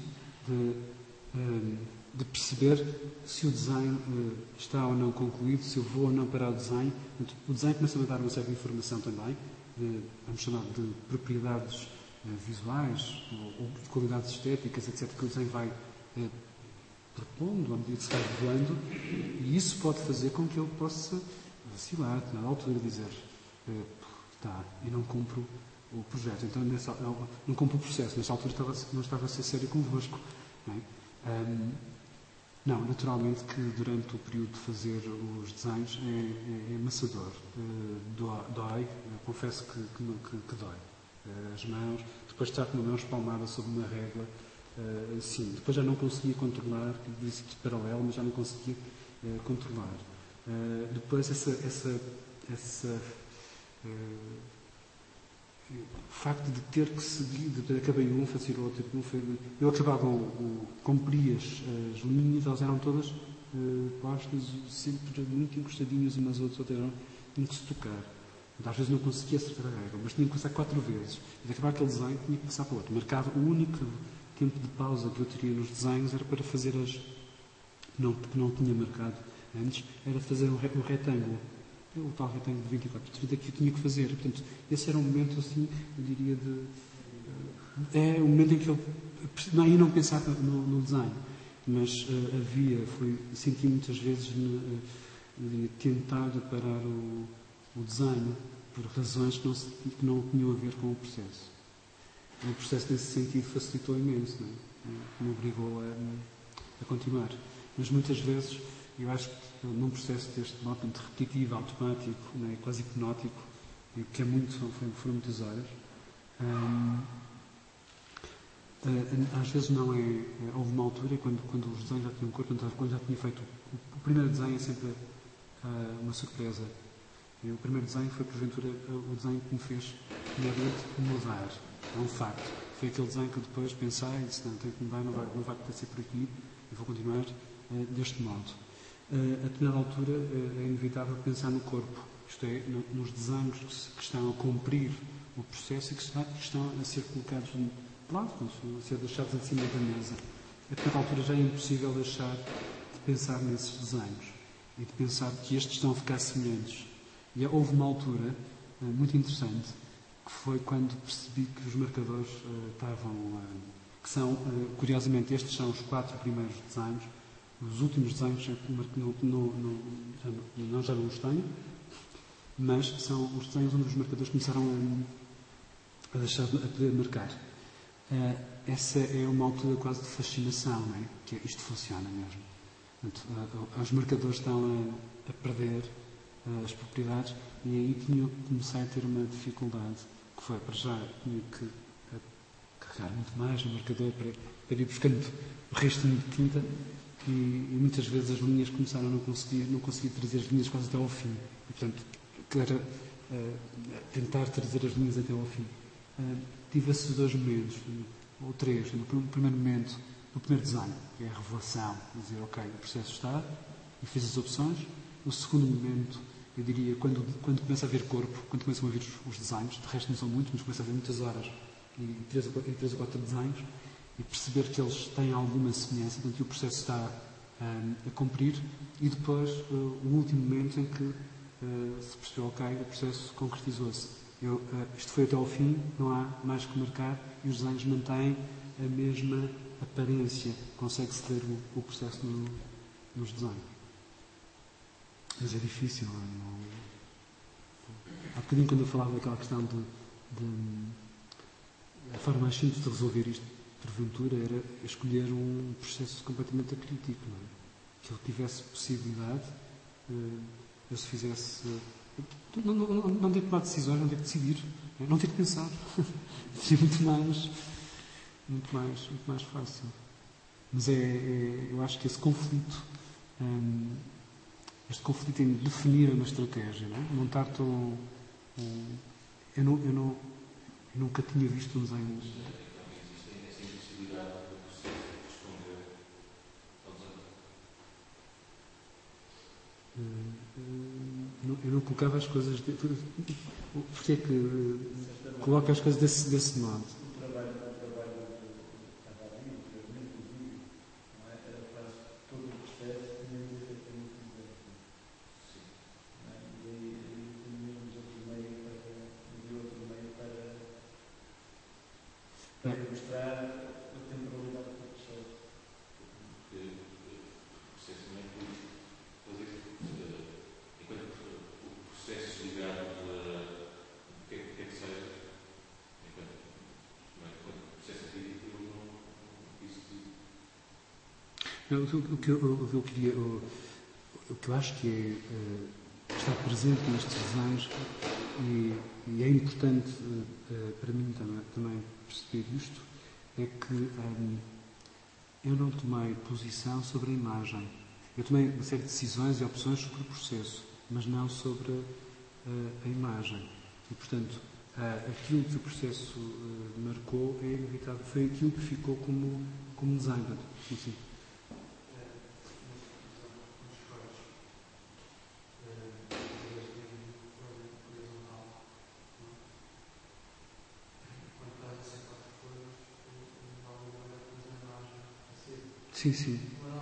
de perceber se o desenho está ou não concluído, se eu vou ou não para o desenho. O desenho começa a dar uma certa informação também, vamos chamar de propriedades visuais ou de qualidades estéticas, etc., que o desenho vai propondo à medida que se vai revelando, e isso pode fazer com que ele possa vacilar, na altura, dizer e não cumpro o projeto. Então, não cumpro o processo. Nessa altura não estava a ser sério convosco. Não é? Não, naturalmente que durante o período de fazer os desenhos é amassador. Dói, confesso que dói. As mãos, depois de estar com uma mão espalmada sobre uma régua, sim, depois já não conseguia controlar, disse que paralelo, mas já não conseguia controlar. Depois o facto de ter que seguir, acabei um, fazer outro, eu acabava cumpria as linhas, elas eram todas postas, sempre muito encostadinhas umas às outras, tinha que se tocar. Às vezes não conseguia acertar a régua, mas tinha que passar 4 vezes. E de acabar aquele desenho, tinha que passar para o outro. Marcava o único tempo de pausa que eu teria nos desenhos era para fazer que não tinha marcado antes, era fazer um retângulo. O tal retângulo de 24. Portanto, aqui eu tinha que fazer. Portanto, esse era um momento, assim, eu diria, é o momento em que eu aí não pensava no desenho, mas senti muitas vezes tentado parar o desenho por razões que não tinham a ver com o processo. O processo, nesse sentido, facilitou imenso, não é? Me obrigou a continuar. Mas muitas vezes, eu acho que num processo deste modo repetitivo, automático, não é? Quase hipnótico, que foram muitas horas, às vezes não é. Houve uma altura, quando os desenhos já tinham corpo, quando já tinha feito. O primeiro desenho é sempre uma surpresa. E o primeiro desenho foi, porventura, o desenho que me fez mudar. É um facto. Foi aquele desenho que depois pensei e disse: não, tenho que mudar, não vai acontecer por aqui, e vou continuar deste modo. A determinada altura é inevitável pensar no corpo, isto é, nos desenhos que estão a cumprir o processo e que estão a ser colocados de lado, a ser deixados em cima da mesa. A determinada altura já é impossível deixar de pensar nesses desenhos e de pensar que estes estão a ficar semelhantes. E houve uma altura muito interessante, que foi quando percebi que os marcadores que são, curiosamente, estes são os 4 primeiros desenhos. Os últimos desenhos já não os tenho, mas são os desenhos onde os marcadores começaram a poder marcar. Essa é uma altura quase de fascinação, não é? Que isto funciona mesmo. Portanto, os marcadores estão a perder as propriedades, e aí comecei a ter uma dificuldade, que foi, para já, tinha que carregar muito mais no marcador para ir buscando o restinho de tinta. E muitas vezes as linhas começaram a não conseguir trazer as linhas quase até ao fim. E, portanto, era tentar trazer as linhas até ao fim. Tive esses 2 momentos, ou 3. No primeiro momento, no primeiro desenho, que é a revelação, dizer, ok, o processo está, e fiz as opções. No segundo momento, eu diria, quando começa a ver corpo, quando começam a ver os desenhos, de resto não são muitos, mas começa a ver muitas horas, e 3 ou 4 desenhos, e perceber que eles têm alguma semelhança, portanto, o processo está a cumprir, e depois o último momento em que se percebeu, ok, o processo concretizou-se. Isto foi até ao fim, não há mais que marcar, e os desenhos mantêm a mesma aparência, consegue-se ver o processo nos desenhos. Mas é difícil, Há bocadinho, quando eu falava daquela questão a forma mais simples de resolver isto, porventura, era escolher um processo completamente acrítico, não é? Que ele tivesse possibilidade, eu se fizesse. Não ter que tomar decisões, não ter que decidir, não ter que pensar. Seria muito mais fácil. Mas eu acho que esse conflito em definir uma estratégia, não estar tão. Eu nunca tinha visto um desenho. Existe essa impossibilidade do processo de responder ao desafio. Eu não colocava as coisas. Porque é que coloca as coisas desse modo? O trabalho do trabalho inclusive, não é? Faz todo o processo e nem dizer que tem muito exemplo. E aí temos outro meio para mostrar a temporalidade do processo. Porque o processo não é político. Enquanto o processo ligado a o que é que seja, enquanto o processo político, eu não disse. O que eu acho que está presente nestes desenhos e é importante para mim também perceber isto, é que eu não tomei posição sobre a imagem. Eu tomei uma série de decisões e opções sobre o processo, mas não sobre a imagem. E, portanto, aquilo que o processo marcou é inevitável. Foi aquilo que ficou como design. Sim. Sim.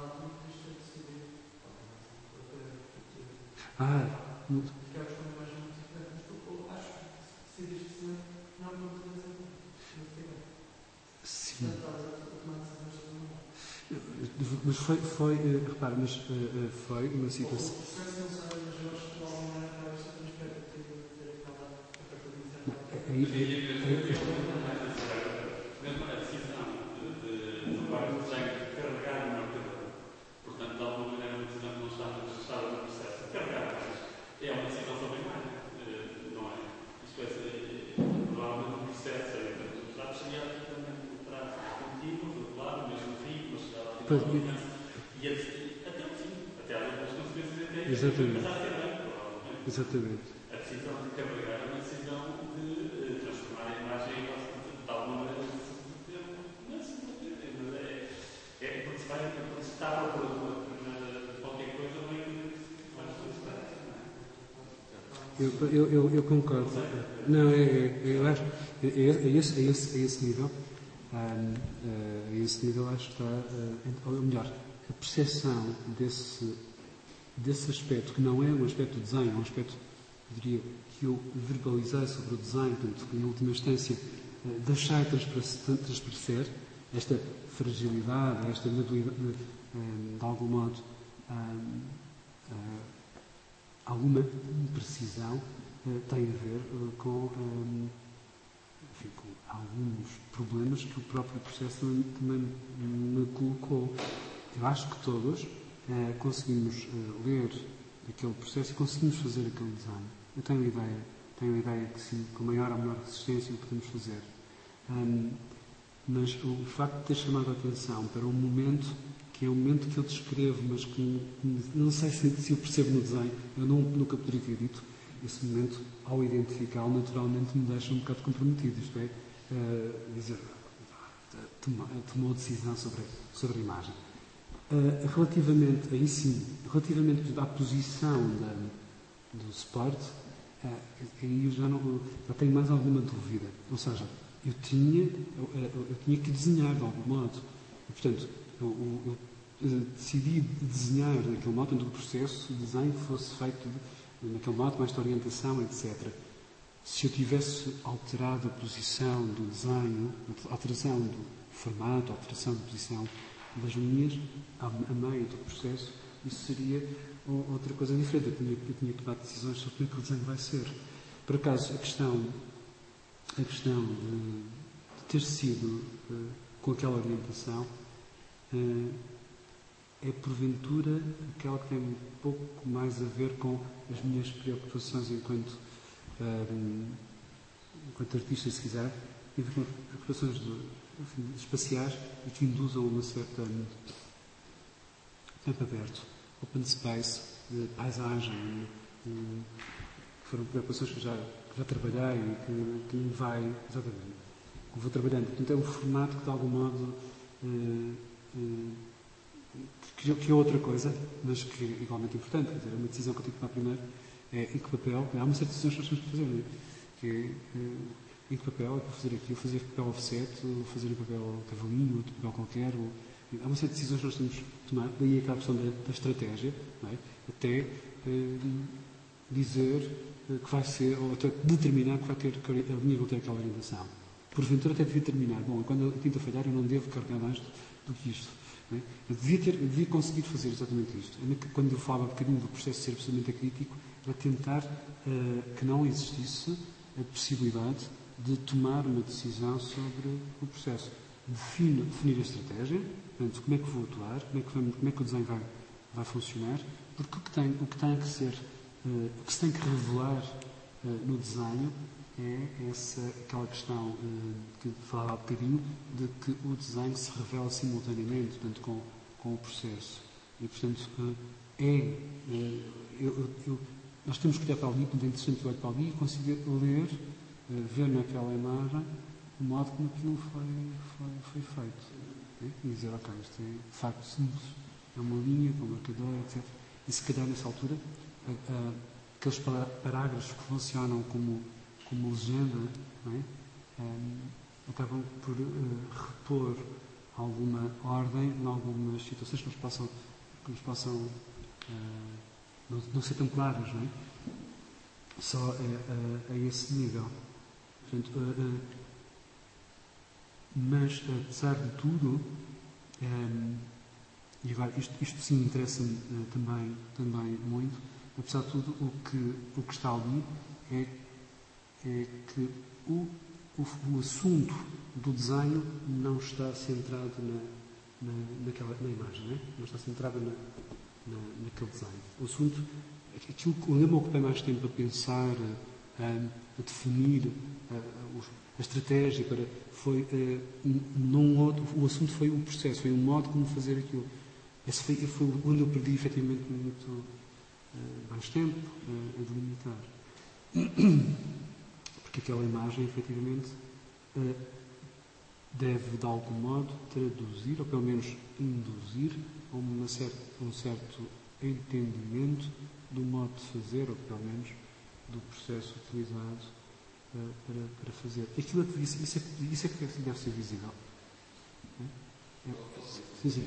Sim. Mas repara, foi uma situação. Portanto, de alguma maneira, uma decisão que não está no processo de carregar, mas é uma decisão sobre a imagem, não é? Isto é, provavelmente o processo, os dados seriam absolutamente o traço contínuo, regular, o mesmo ritmo, chegar ao final do alcance, e até o fim, até às outras consequências até aí, mas há de ter bem, provavelmente. Exatamente. A decisão de carregar é uma decisão de transformar a imagem em de alguma maneira não é assim, mas é porque se vai, porque se está a procurar qualquer coisa, não é que vai solicitar. Eu concordo. Não, eu acho a esse nível. A esse nível acho que está. Ou melhor, a percepção desse aspecto, que não é um aspecto do desenho, é um aspecto, eu diria, que eu verbalizei sobre o design, portanto, em última instância, deixar transparecer esta fragilidade, esta inabilidade, de algum modo, alguma imprecisão, tem a ver com alguns problemas que o próprio processo também me colocou. Eu acho que todos conseguimos ler aquele processo e conseguimos fazer aquele design. Eu tenho a ideia que sim, com maior ou menor resistência o podemos fazer. Mas o facto de ter chamado a atenção para um momento que é um momento que eu descrevo, mas que não sei se eu percebo no desenho, eu nunca poderia ter dito, esse momento, ao identificá-lo, naturalmente me deixa um bocado comprometido, isto é, dizer, tomou decisão sobre a imagem. Relativamente, aí sim, relativamente à posição do suporte, aí eu já tenho mais alguma dúvida. Ou seja, eu tinha que desenhar de algum modo. E, portanto, eu decidi desenhar daquele modo, onde o processo de desenho fosse feito naquele modo, com esta orientação, etc. Se eu tivesse alterado a posição do desenho, alteração do formato, alteração da posição das linhas, a meio do processo, isso seria outra coisa diferente. Eu tinha que tomar decisões sobre como é que o desenho vai ser. Por acaso, a questão de ter sido com aquela orientação é, porventura, aquela que tem um pouco mais a ver com as minhas preocupações enquanto artista, se quiser, tem a ver com preocupações espaciais e que induzam uma certa campo aberto, open space, de paisagem, que foram preocupações que já trabalhei e que me vai, exatamente, que vou trabalhando. Portanto, é um formato que, de algum modo, que é outra coisa, mas que é igualmente importante. Quer dizer, é uma decisão que eu tive que tomar primeiro. Em que papel? Há uma certa decisão que nós temos que fazer, não é? Que é, em que papel é para fazer aquilo? Fazer papel offset, ou fazer em papel cavalinho, outro papel qualquer. Há uma série de decisões que nós temos que tomar. Daí aquela questão da estratégia, não é? Até dizer que vai ser, ou até determinar que vai ter, a linha vai ter aquela orientação. Porventura até devia determinar, bom, quando a tinta falhar eu não devo carregar mais do que isto. Não é? Eu devia conseguir fazer exatamente isto. Quando eu falava um bocadinho do processo de ser absolutamente crítico, era tentar que não existisse a possibilidade de tomar uma decisão sobre o processo. Definir a estratégia, portanto, como é que vou atuar, como é que o desenho vai funcionar, porque o que tem que ser, o que se tem que revelar no desenho é aquela questão que falava há bocadinho, de que o desenho se revela simultaneamente, portanto, com o processo. E, portanto, nós temos que olhar para ali, portanto, é interessante olhar para ali e conseguir ler, ver naquela imagem o modo como aquilo foi feito. E dizer, ok, isto é de facto simples, é uma linha com marcador, etc. E se calhar nessa altura, aqueles parágrafos que funcionam como legenda, não é? Acabam por repor alguma ordem em algumas situações que nos possam não ser tão claras, não é? Só a esse nível. Portanto, mas, apesar de tudo, e agora isto sim interessa-me também muito, apesar de tudo, o que está ali é que o assunto do desenho não está centrado na imagem, não é? Não está centrado naquele desenho. O assunto, aquilo que eu me ocupei mais tempo a pensar, a definir a estratégia, foi o assunto foi o processo, foi o modo como fazer aquilo. Esse foi onde eu perdi efetivamente muito mais tempo a delimitar. Porque aquela imagem, efetivamente, deve, de algum modo, traduzir, ou pelo menos induzir, um certo entendimento do modo de fazer, ou pelo menos do processo utilizado para fazer. Aquilo isso é que deve ser visível. Sim.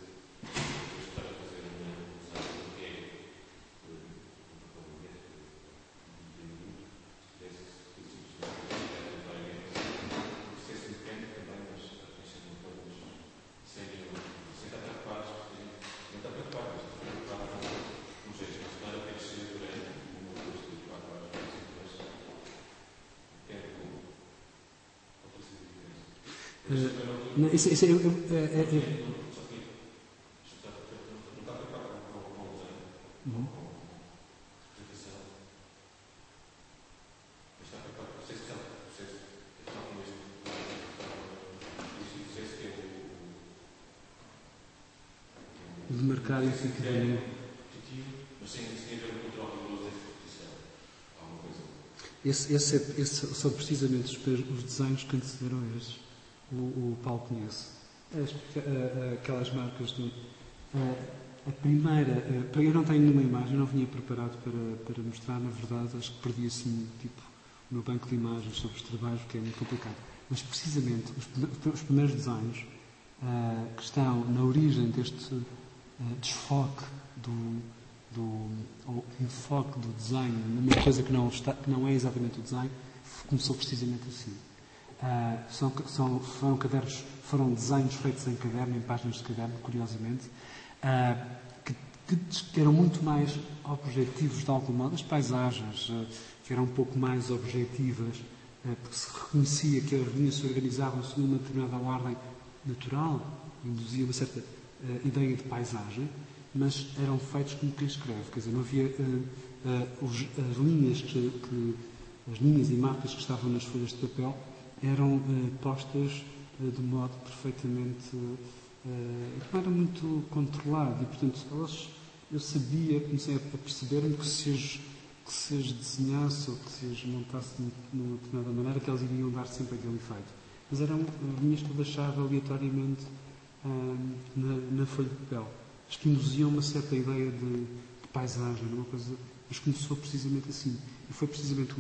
De marcar isso aqui também. Mas sem haver um controle rigoroso da repetição. Alguma coisa. Esses são precisamente os desenhos que antecederam estes. O Paulo conhece. Aquelas marcas do. A primeira. Eu não tenho nenhuma imagem, não vinha preparado para mostrar, na verdade, acho que perdi assim, tipo, o meu banco de imagens sobre os trabalhos, porque é muito complicado. Mas precisamente os primeiros desenhos que estão na origem deste desfoque ou enfoque do desenho numa coisa que não é exatamente o desenho, começou precisamente assim. Foram cadernos, foram desenhos feitos em caderno, em páginas de caderno, curiosamente, que que eram muito mais objetivos de algum modo, as paisagens, que eram um pouco mais objetivas, porque se reconhecia que as linhas se organizavam segundo uma determinada ordem natural, induzia uma certa ideia de paisagem, mas eram feitos como quem escreve, quer dizer, não havia as linhas e marcas que estavam nas folhas de papel eram postas de modo perfeitamente não era muito controlado e, portanto, eu sabia, comecei a perceber que se as desenhasse ou que se as montasse de uma determinada maneira, que elas iriam dar sempre aquele efeito. Mas eram linhas que eu deixava aleatoriamente na folha de papel. As que induziam uma certa ideia de paisagem, uma coisa, mas começou precisamente assim. E foi precisamente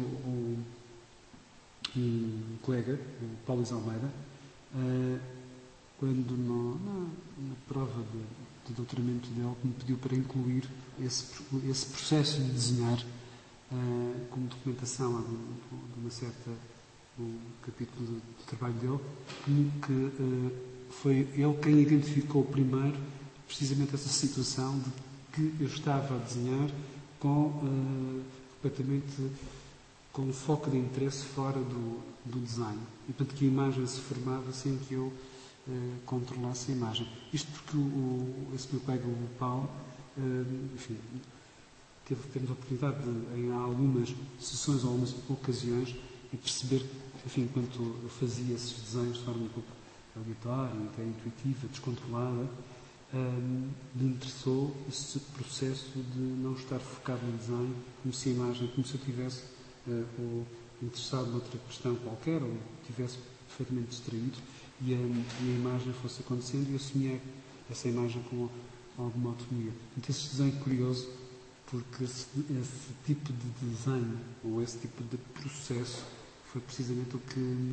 um colega, o Paulo Luís Almeida, quando na prova de doutoramento dele, me pediu para incluir esse processo de desenhar como documentação de uma certa capítulo do trabalho dele, que foi ele quem identificou primeiro precisamente essa situação de que eu estava a desenhar completamente com um foco de interesse fora do desenho. E, portanto, que a imagem se formava sem que eu controlasse a imagem. Isto porque esse meu colega, o Paulo, enfim, temos a oportunidade de, em algumas sessões ou algumas ocasiões, e perceber, enfim, enquanto eu fazia esses desenhos de forma um pouco aleatória, até intuitiva, descontrolada, me interessou esse processo de não estar focado no desenho, como se a imagem, como se eu tivesse ou interessado noutra questão qualquer, ou estivesse perfeitamente distraído, e a imagem fosse acontecendo e eu assumia essa imagem com alguma autonomia. Então, esse desenho é curioso, porque esse tipo de desenho, ou esse tipo de processo, foi precisamente o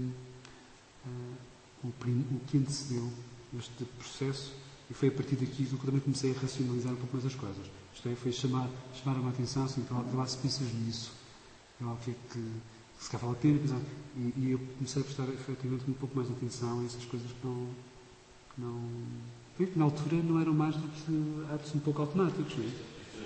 que antecedeu este processo, e foi a partir daqui que eu também comecei a racionalizar um pouco mais as coisas. Isto é, foi chamar a atenção, assim, lá se pensas nisso, é algo que se calhar vale a pena pensar. E eu comecei a prestar efetivamente um pouco mais de atenção a essas coisas que na altura não eram mais do que atos um pouco automáticos, não é?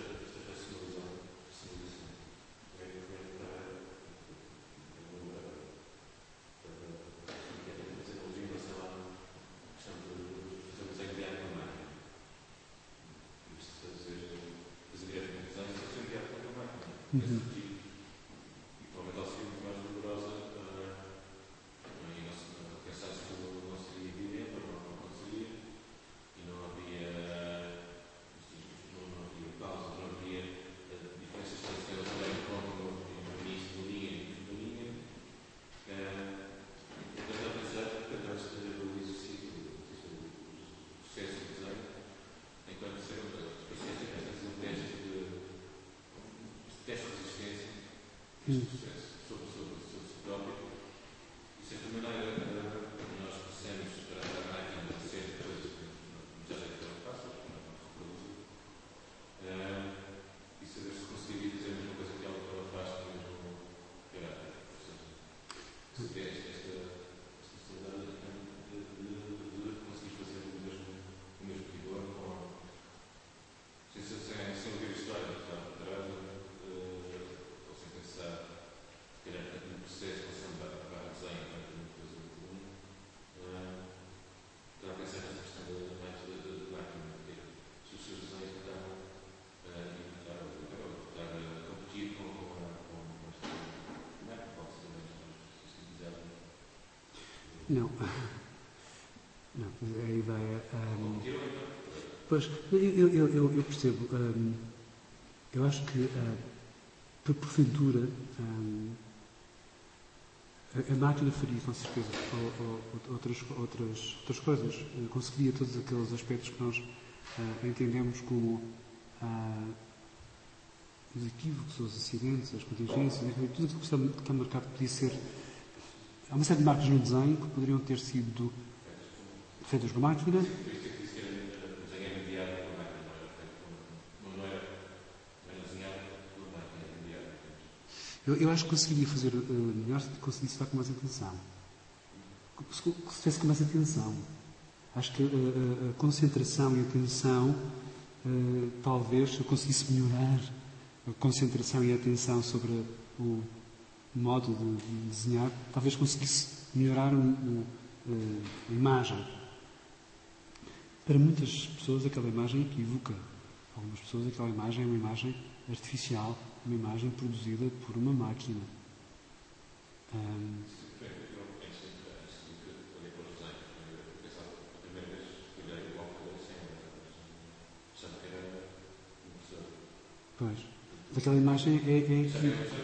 Uhum. E provavelmente ela seria muito mais rigorosa e o cansaço não seria evidente, ou não aconteceria, e não havia pausas, não havia diferenças de relacionamento entre o início da linha e o fim da linha. Eu estava a pensar que atrás do exercício, do processo de desenho, enquanto ser uma experiência, fazer um teste de resistência, este processo sobre si próprio, e de certa maneira nós precisamos para a máquina de ser coisas que já sei que ela faz, que não se reproduzem, e saber se conseguiria fazer a mesma coisa que ela faz, que é mesmo caráter. Ou seja, esta necessidade de conseguir fazer o mesmo rigor sem ouvir a história que está por trás, ou sem pensar, se calhar, no processo, ou sem levar a desenho, não é uma coisa muito comum. Estava a pensar nessa questão da máquina, porque se os seus desenhos estavam a competir com esta máquina, pode ser mais sistematizada. Não, a ideia. Pois, eu percebo. Eu acho que, por porventura, a máquina faria, com certeza, outras coisas. Conseguiria todos aqueles aspectos que nós entendemos como os equívocos, os acidentes, as contingências, tudo aquilo que está marcado podia ser. Há uma série de marcas no desenho que poderiam ter sido feitas com máquina. Eu acho que conseguiria fazer melhor se conseguisse estar com mais atenção. Se tivesse com mais atenção. Acho que a concentração e a atenção talvez, se eu conseguisse melhorar a concentração e a atenção sobre o modo de desenhar, talvez conseguisse melhorar a imagem. Para muitas pessoas aquela imagem é equívoca. Para algumas pessoas aquela imagem é uma imagem artificial, uma imagem produzida por uma máquina. Pois. Aquela imagem é equívoca.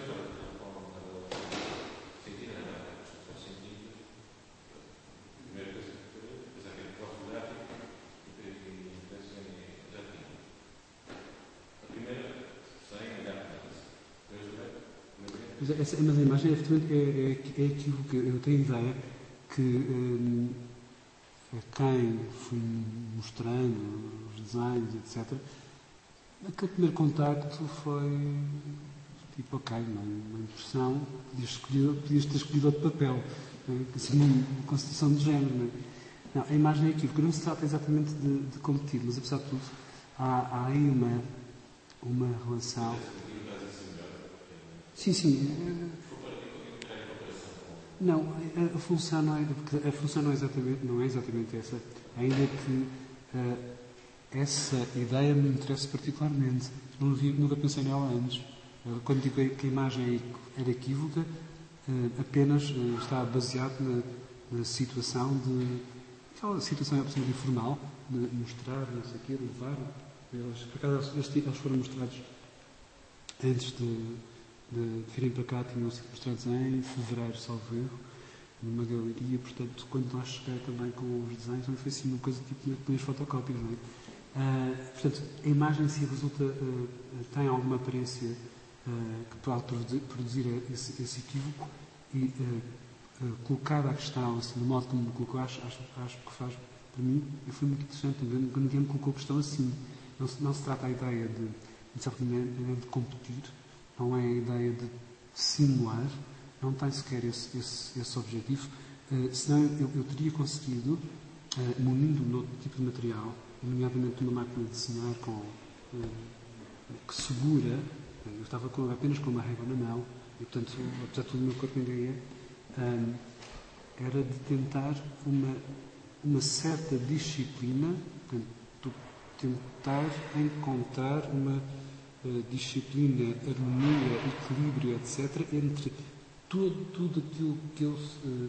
Mas a imagem é equívoca. Eu tenho a ideia que a quem fui mostrando os desenhos, etc., aquele primeiro contacto foi tipo, ok, uma impressão, podias ter escolhido outro papel, assim, uma constituição de género. Não, a imagem é equívoca. Não se trata exatamente de competir, mas apesar de tudo, há aí uma relação. Sim. Não, a função não é, porque a função não é exatamente essa. Ainda que essa ideia me interessa particularmente. Nunca pensei nela antes. Quando digo que a imagem era equívoca, apenas está baseado na situação aquela situação absolutamente informal, de mostrar, não sei o quê, de levar. Por acaso, eles foram mostrados antes de virem para cá, tinham sido mostrados em fevereiro, salvo erro, numa galeria. Portanto, quando nós cheguei também com os desenhos, também foi assim uma coisa tipo com as fotocópias, não é? Portanto, a imagem em si tem alguma aparência que pode produzir esse equívoco e colocada a questão, assim, no modo como me colocou, acho que faz, para mim, foi muito interessante. Ninguém me colocou a questão assim. Não se trata a ideia de certa maneira, de competir, não é a ideia de simular, não tem sequer esse objetivo, senão eu teria conseguido, munindo de outro tipo de material, nomeadamente uma máquina de desenhar que segura, eu estava apenas com uma régua na mão, e portanto, apesar de tudo, o meu corpo ainda era de tentar uma certa disciplina, portanto, tentar encontrar uma disciplina, harmonia, equilíbrio, etc., entre tudo aquilo que eu,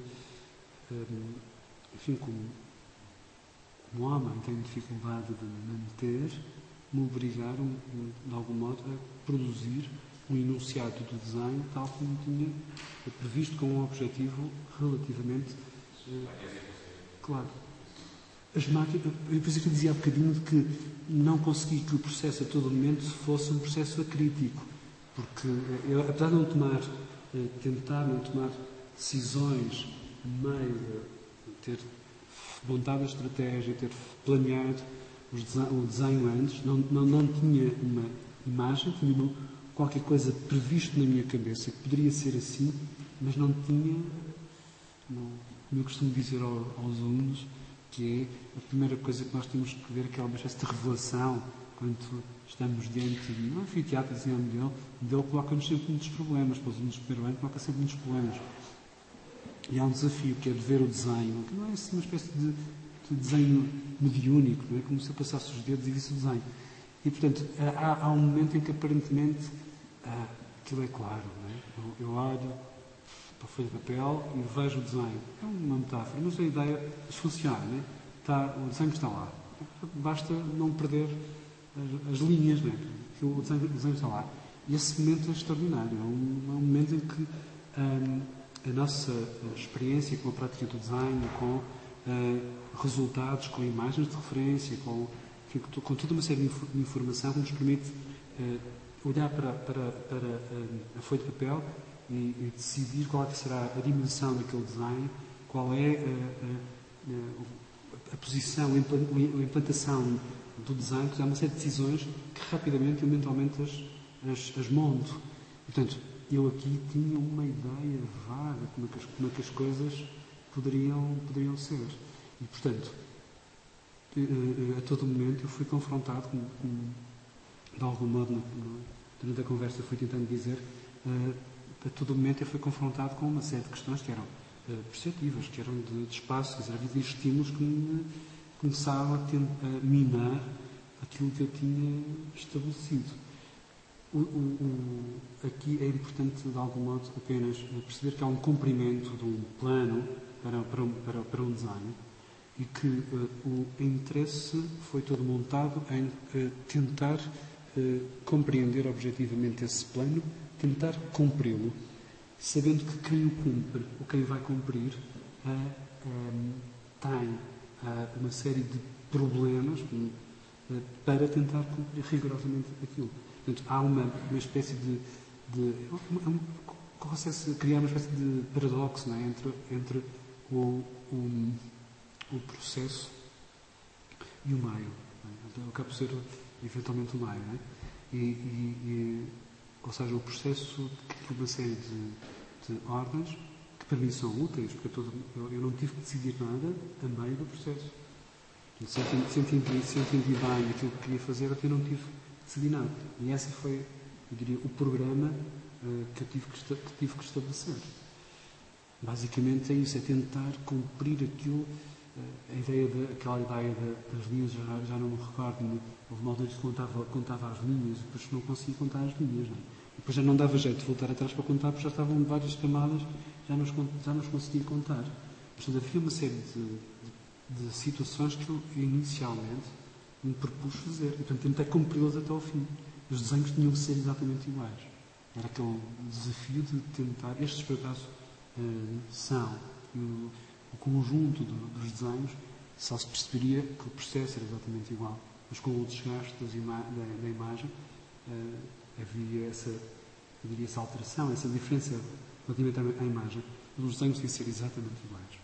enfim, como homem tenho dificuldade de manter, me obrigar, de algum modo, a produzir um enunciado do desenho tal como tinha previsto, com um objetivo relativamente claro. As máquinas, por isso que eu dizia há bocadinho de que não consegui que o processo a todo momento fosse um processo acrítico, porque eu, apesar de tentar não tomar decisões no meio de ter montado a estratégia, ter planeado o desenho antes, não tinha uma imagem, tinha qualquer coisa previsto na minha cabeça que poderia ser assim, mas não tinha, como eu costumo dizer aos alunos, que é a primeira coisa que nós temos que ver, que é uma espécie de revelação, quando estamos diante de um anfiteatro, assim, um modelo coloca-nos sempre muitos problemas, para os alunos do primeiro ano coloca sempre muitos problemas. E há um desafio, que é de ver o desenho, que não é assim uma espécie de desenho mediúnico, não é? Como se eu passasse os dedos e visse o desenho. E, portanto, há um momento em que, aparentemente, aquilo é claro, não é? Eu olho para a folha de papel e vejo o desenho. É uma metáfora, mas a ideia é funcionar, não é? O desenho está lá. Basta não perder as linhas, não é? O desenho está lá. E esse momento é extraordinário. É um momento em que a nossa experiência com a prática do desenho, com resultados, com imagens de referência, com toda uma série de informação que nos permite olhar para a folha de papel e decidir qual é que será a dimensão daquele desenho, qual é a posição, a implantação do desenho, que há uma série de decisões que rapidamente e mentalmente as monto. Portanto, eu aqui tinha uma ideia vaga como é que as coisas poderiam ser. E, portanto, a todo momento eu fui confrontado de algum modo, durante a conversa fui tentando dizer, a todo momento eu fui confrontado com uma série de questões que eram perceptivas, que eram de espaço, quer dizer, havia estímulos que me começavam a minar aquilo que eu tinha estabelecido. Aqui é importante, de algum modo, apenas perceber que há um cumprimento de um plano para um design e que o interesse foi todo montado em tentar compreender objetivamente esse plano, tentar cumpri-lo, sabendo que quem o cumpre, ou quem vai cumprir, tem uma série de problemas para tentar cumprir rigorosamente aquilo. Portanto, há uma espécie consegue-se criar uma espécie de paradoxo, não é? entre o processo e o meio. Então, acaba por ser eventualmente o meio, não é? Ou seja, o processo cria uma série de ordens que para mim são úteis, porque eu não tive que decidir nada a meio do processo. Se entendi bem aquilo que queria fazer, até não tive que decidir nada. E esse foi, eu diria, o programa que eu tive que estabelecer. Basicamente é isso, é tentar cumprir aquilo, aquela ideia das linhas, já não me recordo, houve uma altura que contava as linhas, depois não conseguia contar as linhas, não é? Depois já não dava jeito de voltar atrás para contar, porque já estavam várias camadas, já não os conseguia contar. Portanto, havia uma série de situações que eu inicialmente me propus fazer. E, portanto, tentei cumpri-las até ao fim. Os desenhos tinham que ser exatamente iguais. Era aquele desafio de tentar. Estes, por acaso, são o conjunto dos desenhos, só se perceberia que o processo era exatamente igual. Mas com o desgaste da imagem, havia essa alteração, essa diferença relativamente à imagem. Os desenhos têm que ser exatamente iguais.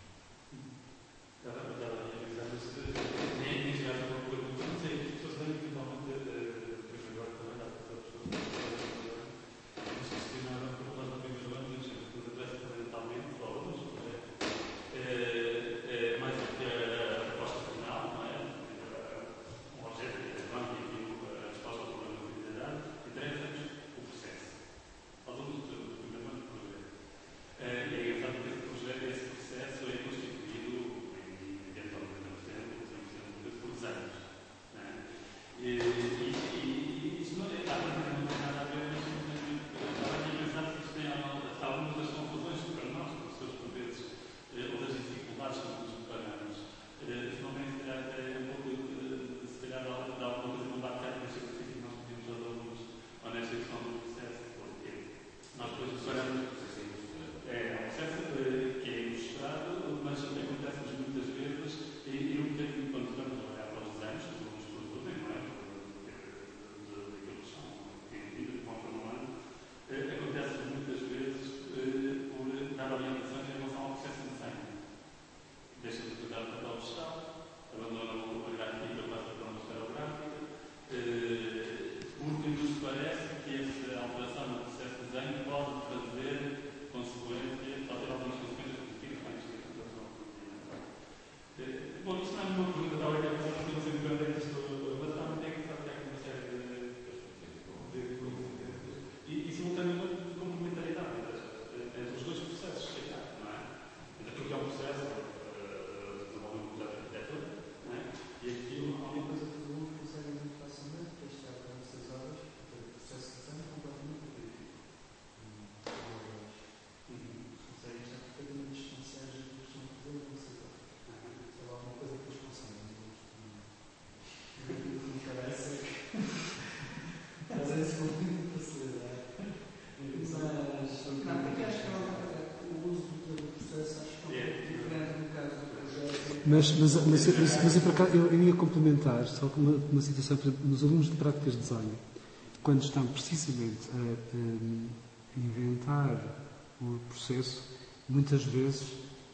Mas eu ia complementar só com uma situação, por exemplo, nos alunos de práticas de design, quando estão precisamente a inventar o processo, muitas vezes,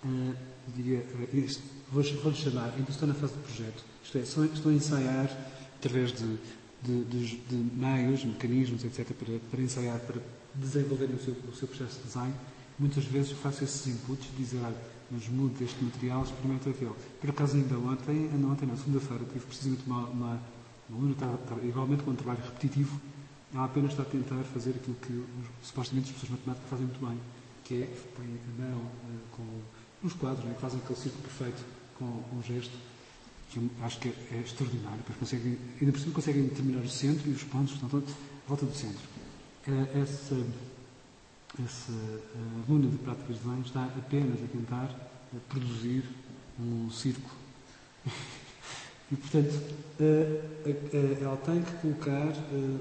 vou-lhe chamar, ainda estou na fase de projeto, isto é, estou a ensaiar através de meios, mecanismos, etc., para ensaiar, para desenvolverem o seu processo de design. Muitas vezes faço esses inputs, dizer, mas mude este material, experimenta aquele. Por acaso, ainda ontem, na segunda-feira, tive precisamente uma aluna que estava igualmente com um trabalho repetitivo. Ela apenas está a tentar fazer aquilo que supostamente as pessoas de matemática fazem muito bem, que é põe a mão com uns quadros, né, que fazem aquele círculo perfeito com um gesto, que eu acho que é extraordinário. Depois ainda por cima conseguem determinar o centro e os pontos que estão todos à volta do centro. Essa aluna de práticas de desenho está apenas a tentar produzir um círculo. E, portanto, ela tem que colocar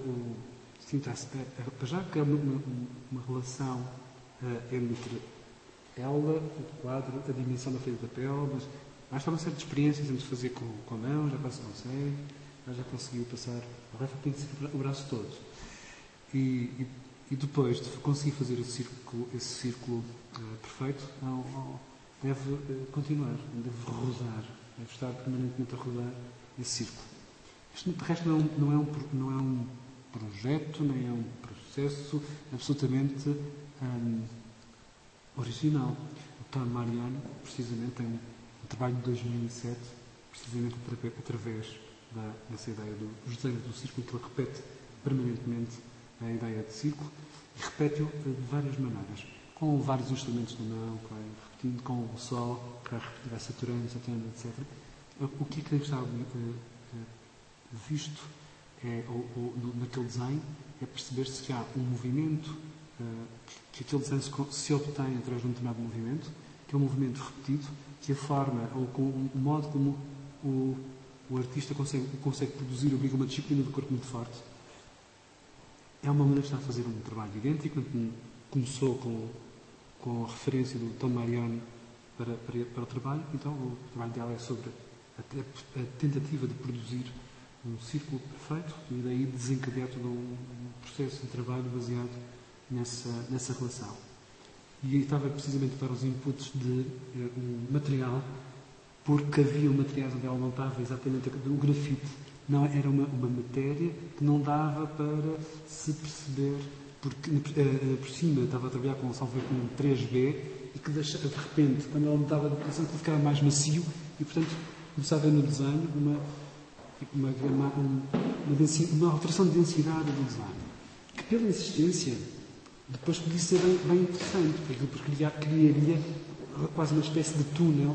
já que é uma relação entre ela, o quadro, a dimensão da folha de papel, mas há uma série de experiências antes de fazer com a mão, já quase consegue, já conseguiu passar, agora tem que ser o braço todo. E depois de conseguir fazer esse círculo perfeito, deve continuar, deve rodar, deve estar permanentemente a rodar esse círculo. Isto, de resto, não é um projeto, nem é um processo absolutamente original. O Tom Mariano, precisamente, tem um trabalho de 2007, precisamente através dessa ideia dos desenhos do círculo, que ele repete permanentemente a ideia de círculo e repete-o de várias maneiras, com vários instrumentos na mão, que vai repetindo, com o sol, que vai repetir, vai saturando, etc. O que é que tem estado visto naquele desenho é perceber-se que há um movimento, que aquele desenho se obtém através de um determinado movimento, que é um movimento repetido, que a forma ou o modo como o artista consegue produzir obriga uma disciplina do corpo muito forte. É uma maneira de estar a fazer um trabalho idêntico. Começou com a referência do Tom Mariano para o trabalho, então o trabalho dela é sobre a tentativa de produzir um círculo perfeito e daí desencadear todo um processo de trabalho baseado nessa relação. E aí estava precisamente para os inputs de um material, porque havia materiais onde ela não estava exatamente o grafite. Não, era uma matéria que não dava para se perceber, porque por cima estava a trabalhar com um 3B e que de repente, quando ela mudava de posição, aquilo ficava mais macio e, portanto, começava a ver no desenho uma alteração de densidade do design, que pela existência depois podia ser bem interessante, porque depois criaria quase uma espécie de túnel.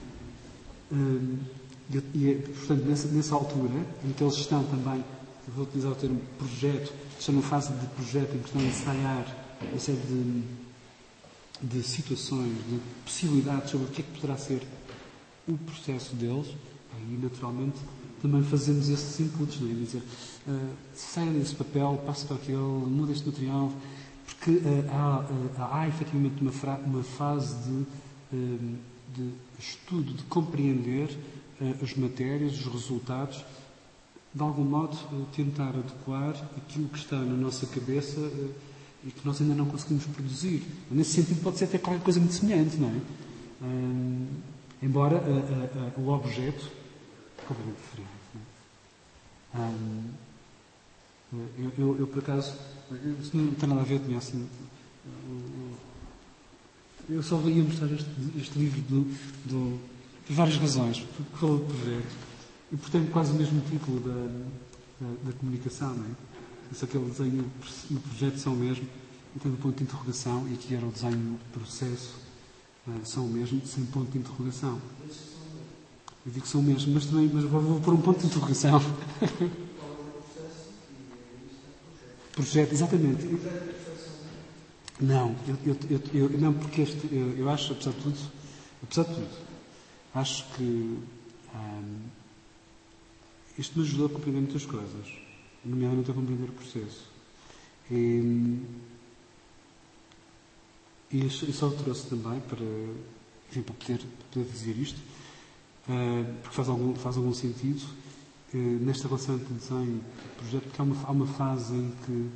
E, portanto, nessa altura, em que eles estão também, vou utilizar o termo projeto, estão na fase de projeto em que estão a ensaiar uma série de situações, de possibilidades sobre o que é que poderá ser o processo deles, aí naturalmente também fazemos esses inputs, não é? Dizer, saia desse papel, passa para aquele, muda este material, porque há efetivamente uma fase de estudo, de compreender as matérias, os resultados, de algum modo tentar adequar aquilo que está na nossa cabeça e que nós ainda não conseguimos produzir. Nesse sentido pode ser até qualquer coisa muito semelhante, não é? Embora o objeto é completamente diferente. Não é? Eu por acaso, isso não tem nada a ver com assim. Eu só ia mostrar este livro por várias razões, porque falou de projeto e portanto quase o mesmo título da comunicação, não é? Isso, aquele desenho e o projeto são o mesmo, e tem um ponto de interrogação, e aqui era o desenho e o processo são o mesmo, sem ponto de interrogação. Eu digo que são o mesmo, mas vou pôr um ponto de interrogação. Projeto, exatamente. Não, não, porque eu acho, apesar de tudo, acho que isto me ajudou a compreender muitas coisas, nomeadamente a compreender o processo. E só trouxe também para poder dizer isto, porque faz algum sentido, nesta relação entre desenho e projeto, porque há uma fase em que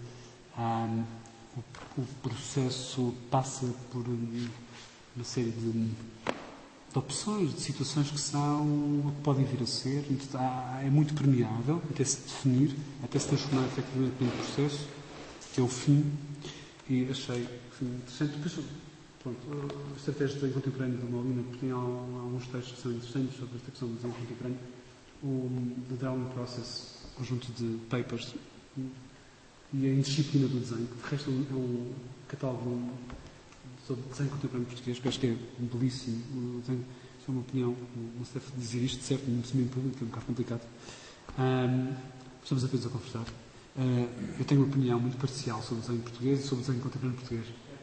o processo passa por uma série de opções, de situações que podem vir a ser, é muito permeável até se definir, até se transformar efetivamente num processo, que é o fim, e achei interessante. Depois pronto, a estratégia de desenho contemporâneo do Molina, porque tem alguns textos que são interessantes sobre esta questão do desenho contemporâneo. O The Drawing Process, conjunto de papers, e a Indisciplina do Desenho, que de resto é um catálogo sobre desenho contemporâneo português, que eu acho que é belíssimo. O desenho, é uma opinião, não se deve dizer isto, certo, no conhecimento público, é um bocado complicado. Estamos apenas a conversar. Eu tenho uma opinião muito parcial sobre o desenho português e sobre o desenho contemporâneo português.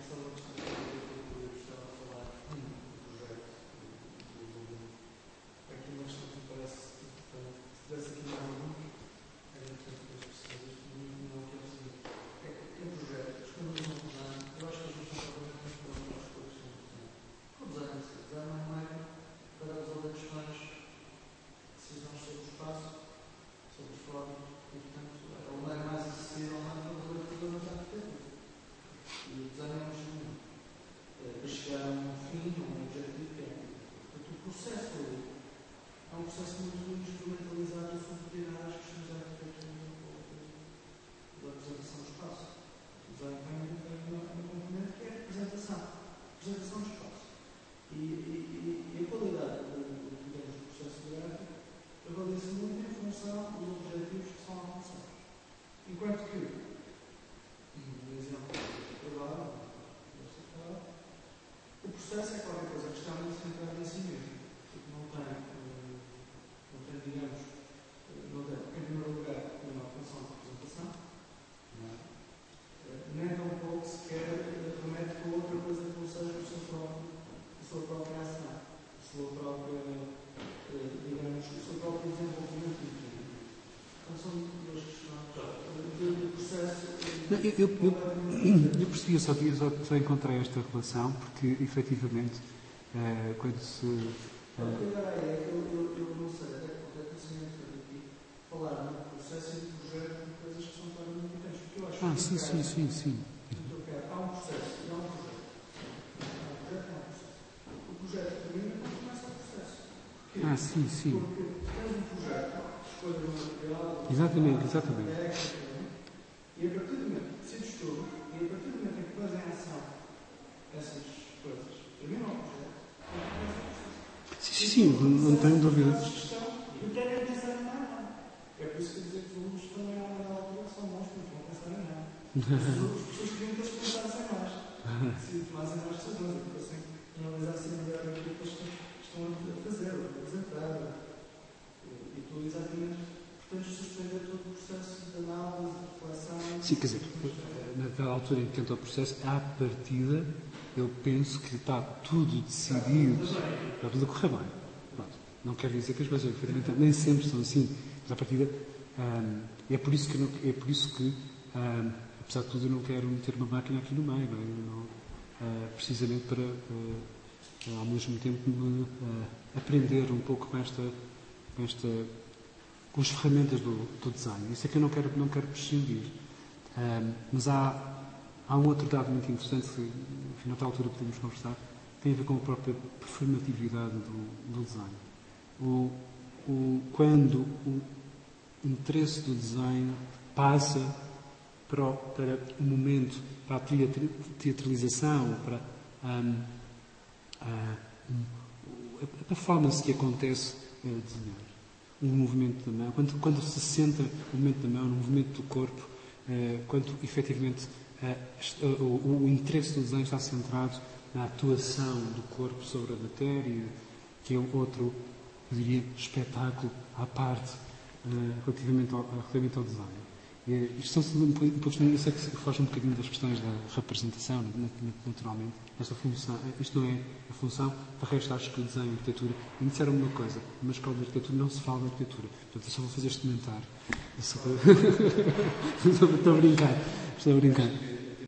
Eu percebi, eu só encontrei esta relação porque, efetivamente, quando se... Eu não sei até que ponto é que o senhor aqui falar no processo e no projeto de coisas que são claramente diferentes. Porque eu acho que sim. Há um processo e há um projeto. Há um projeto e há um processo. O projeto termina quando começa o processo. Porquê? Sim. Porque tens um projeto, escolha do material... Exatamente. E a partir do momento que se estuda, e a partir do momento em que pões em ação essas coisas, termina o projeto, começa o processo. Sim, não tenho dúvida. E querem pensar em nada. É por isso que eu dizer que os alunos também há uma altura que são bons, porque vão pensar em nada. As pessoas queriam que eles pensassem mais. Se tomassem mais decisões, e fossem analisassem melhor aquilo que eles estão a fazer, a apresentar. E tu exatamente tens de suspender todo o processo de análise, de reflexão. Sim, quer dizer, naquela altura em que entra o processo, à partida, eu penso que está tudo decidido, está tudo a correr bem. Pronto. Não quer dizer que as coisas, nem sempre são assim, mas à partida, é por isso que apesar de tudo, eu não quero meter uma máquina aqui no meio, precisamente para, ao mesmo tempo, aprender um pouco com as ferramentas do design. Isso é que eu não quero prescindir. Mas há um outro dado muito interessante que, enfim, noutra altura podemos conversar, que tem a ver com a própria performatividade do design. Quando o interesse do design passa para o momento, para a teatralização, para a performance que acontece desenhar. Um movimento da mão, quando se senta o movimento da mão, no movimento do corpo, quando efetivamente o interesse do desenho está centrado na atuação do corpo sobre a matéria, que é outro, eu diria, espetáculo à parte relativamente ao design. Isto são um pouco, eu sei que foge um bocadinho das questões da representação, naturalmente. Esta função, isto não é a função, de resto acho que o desenho e a arquitetura, me disseram uma coisa, numa escola de arquitetura não se fala de arquitetura, portanto eu só vou fazer este comentário. Estou a brincar.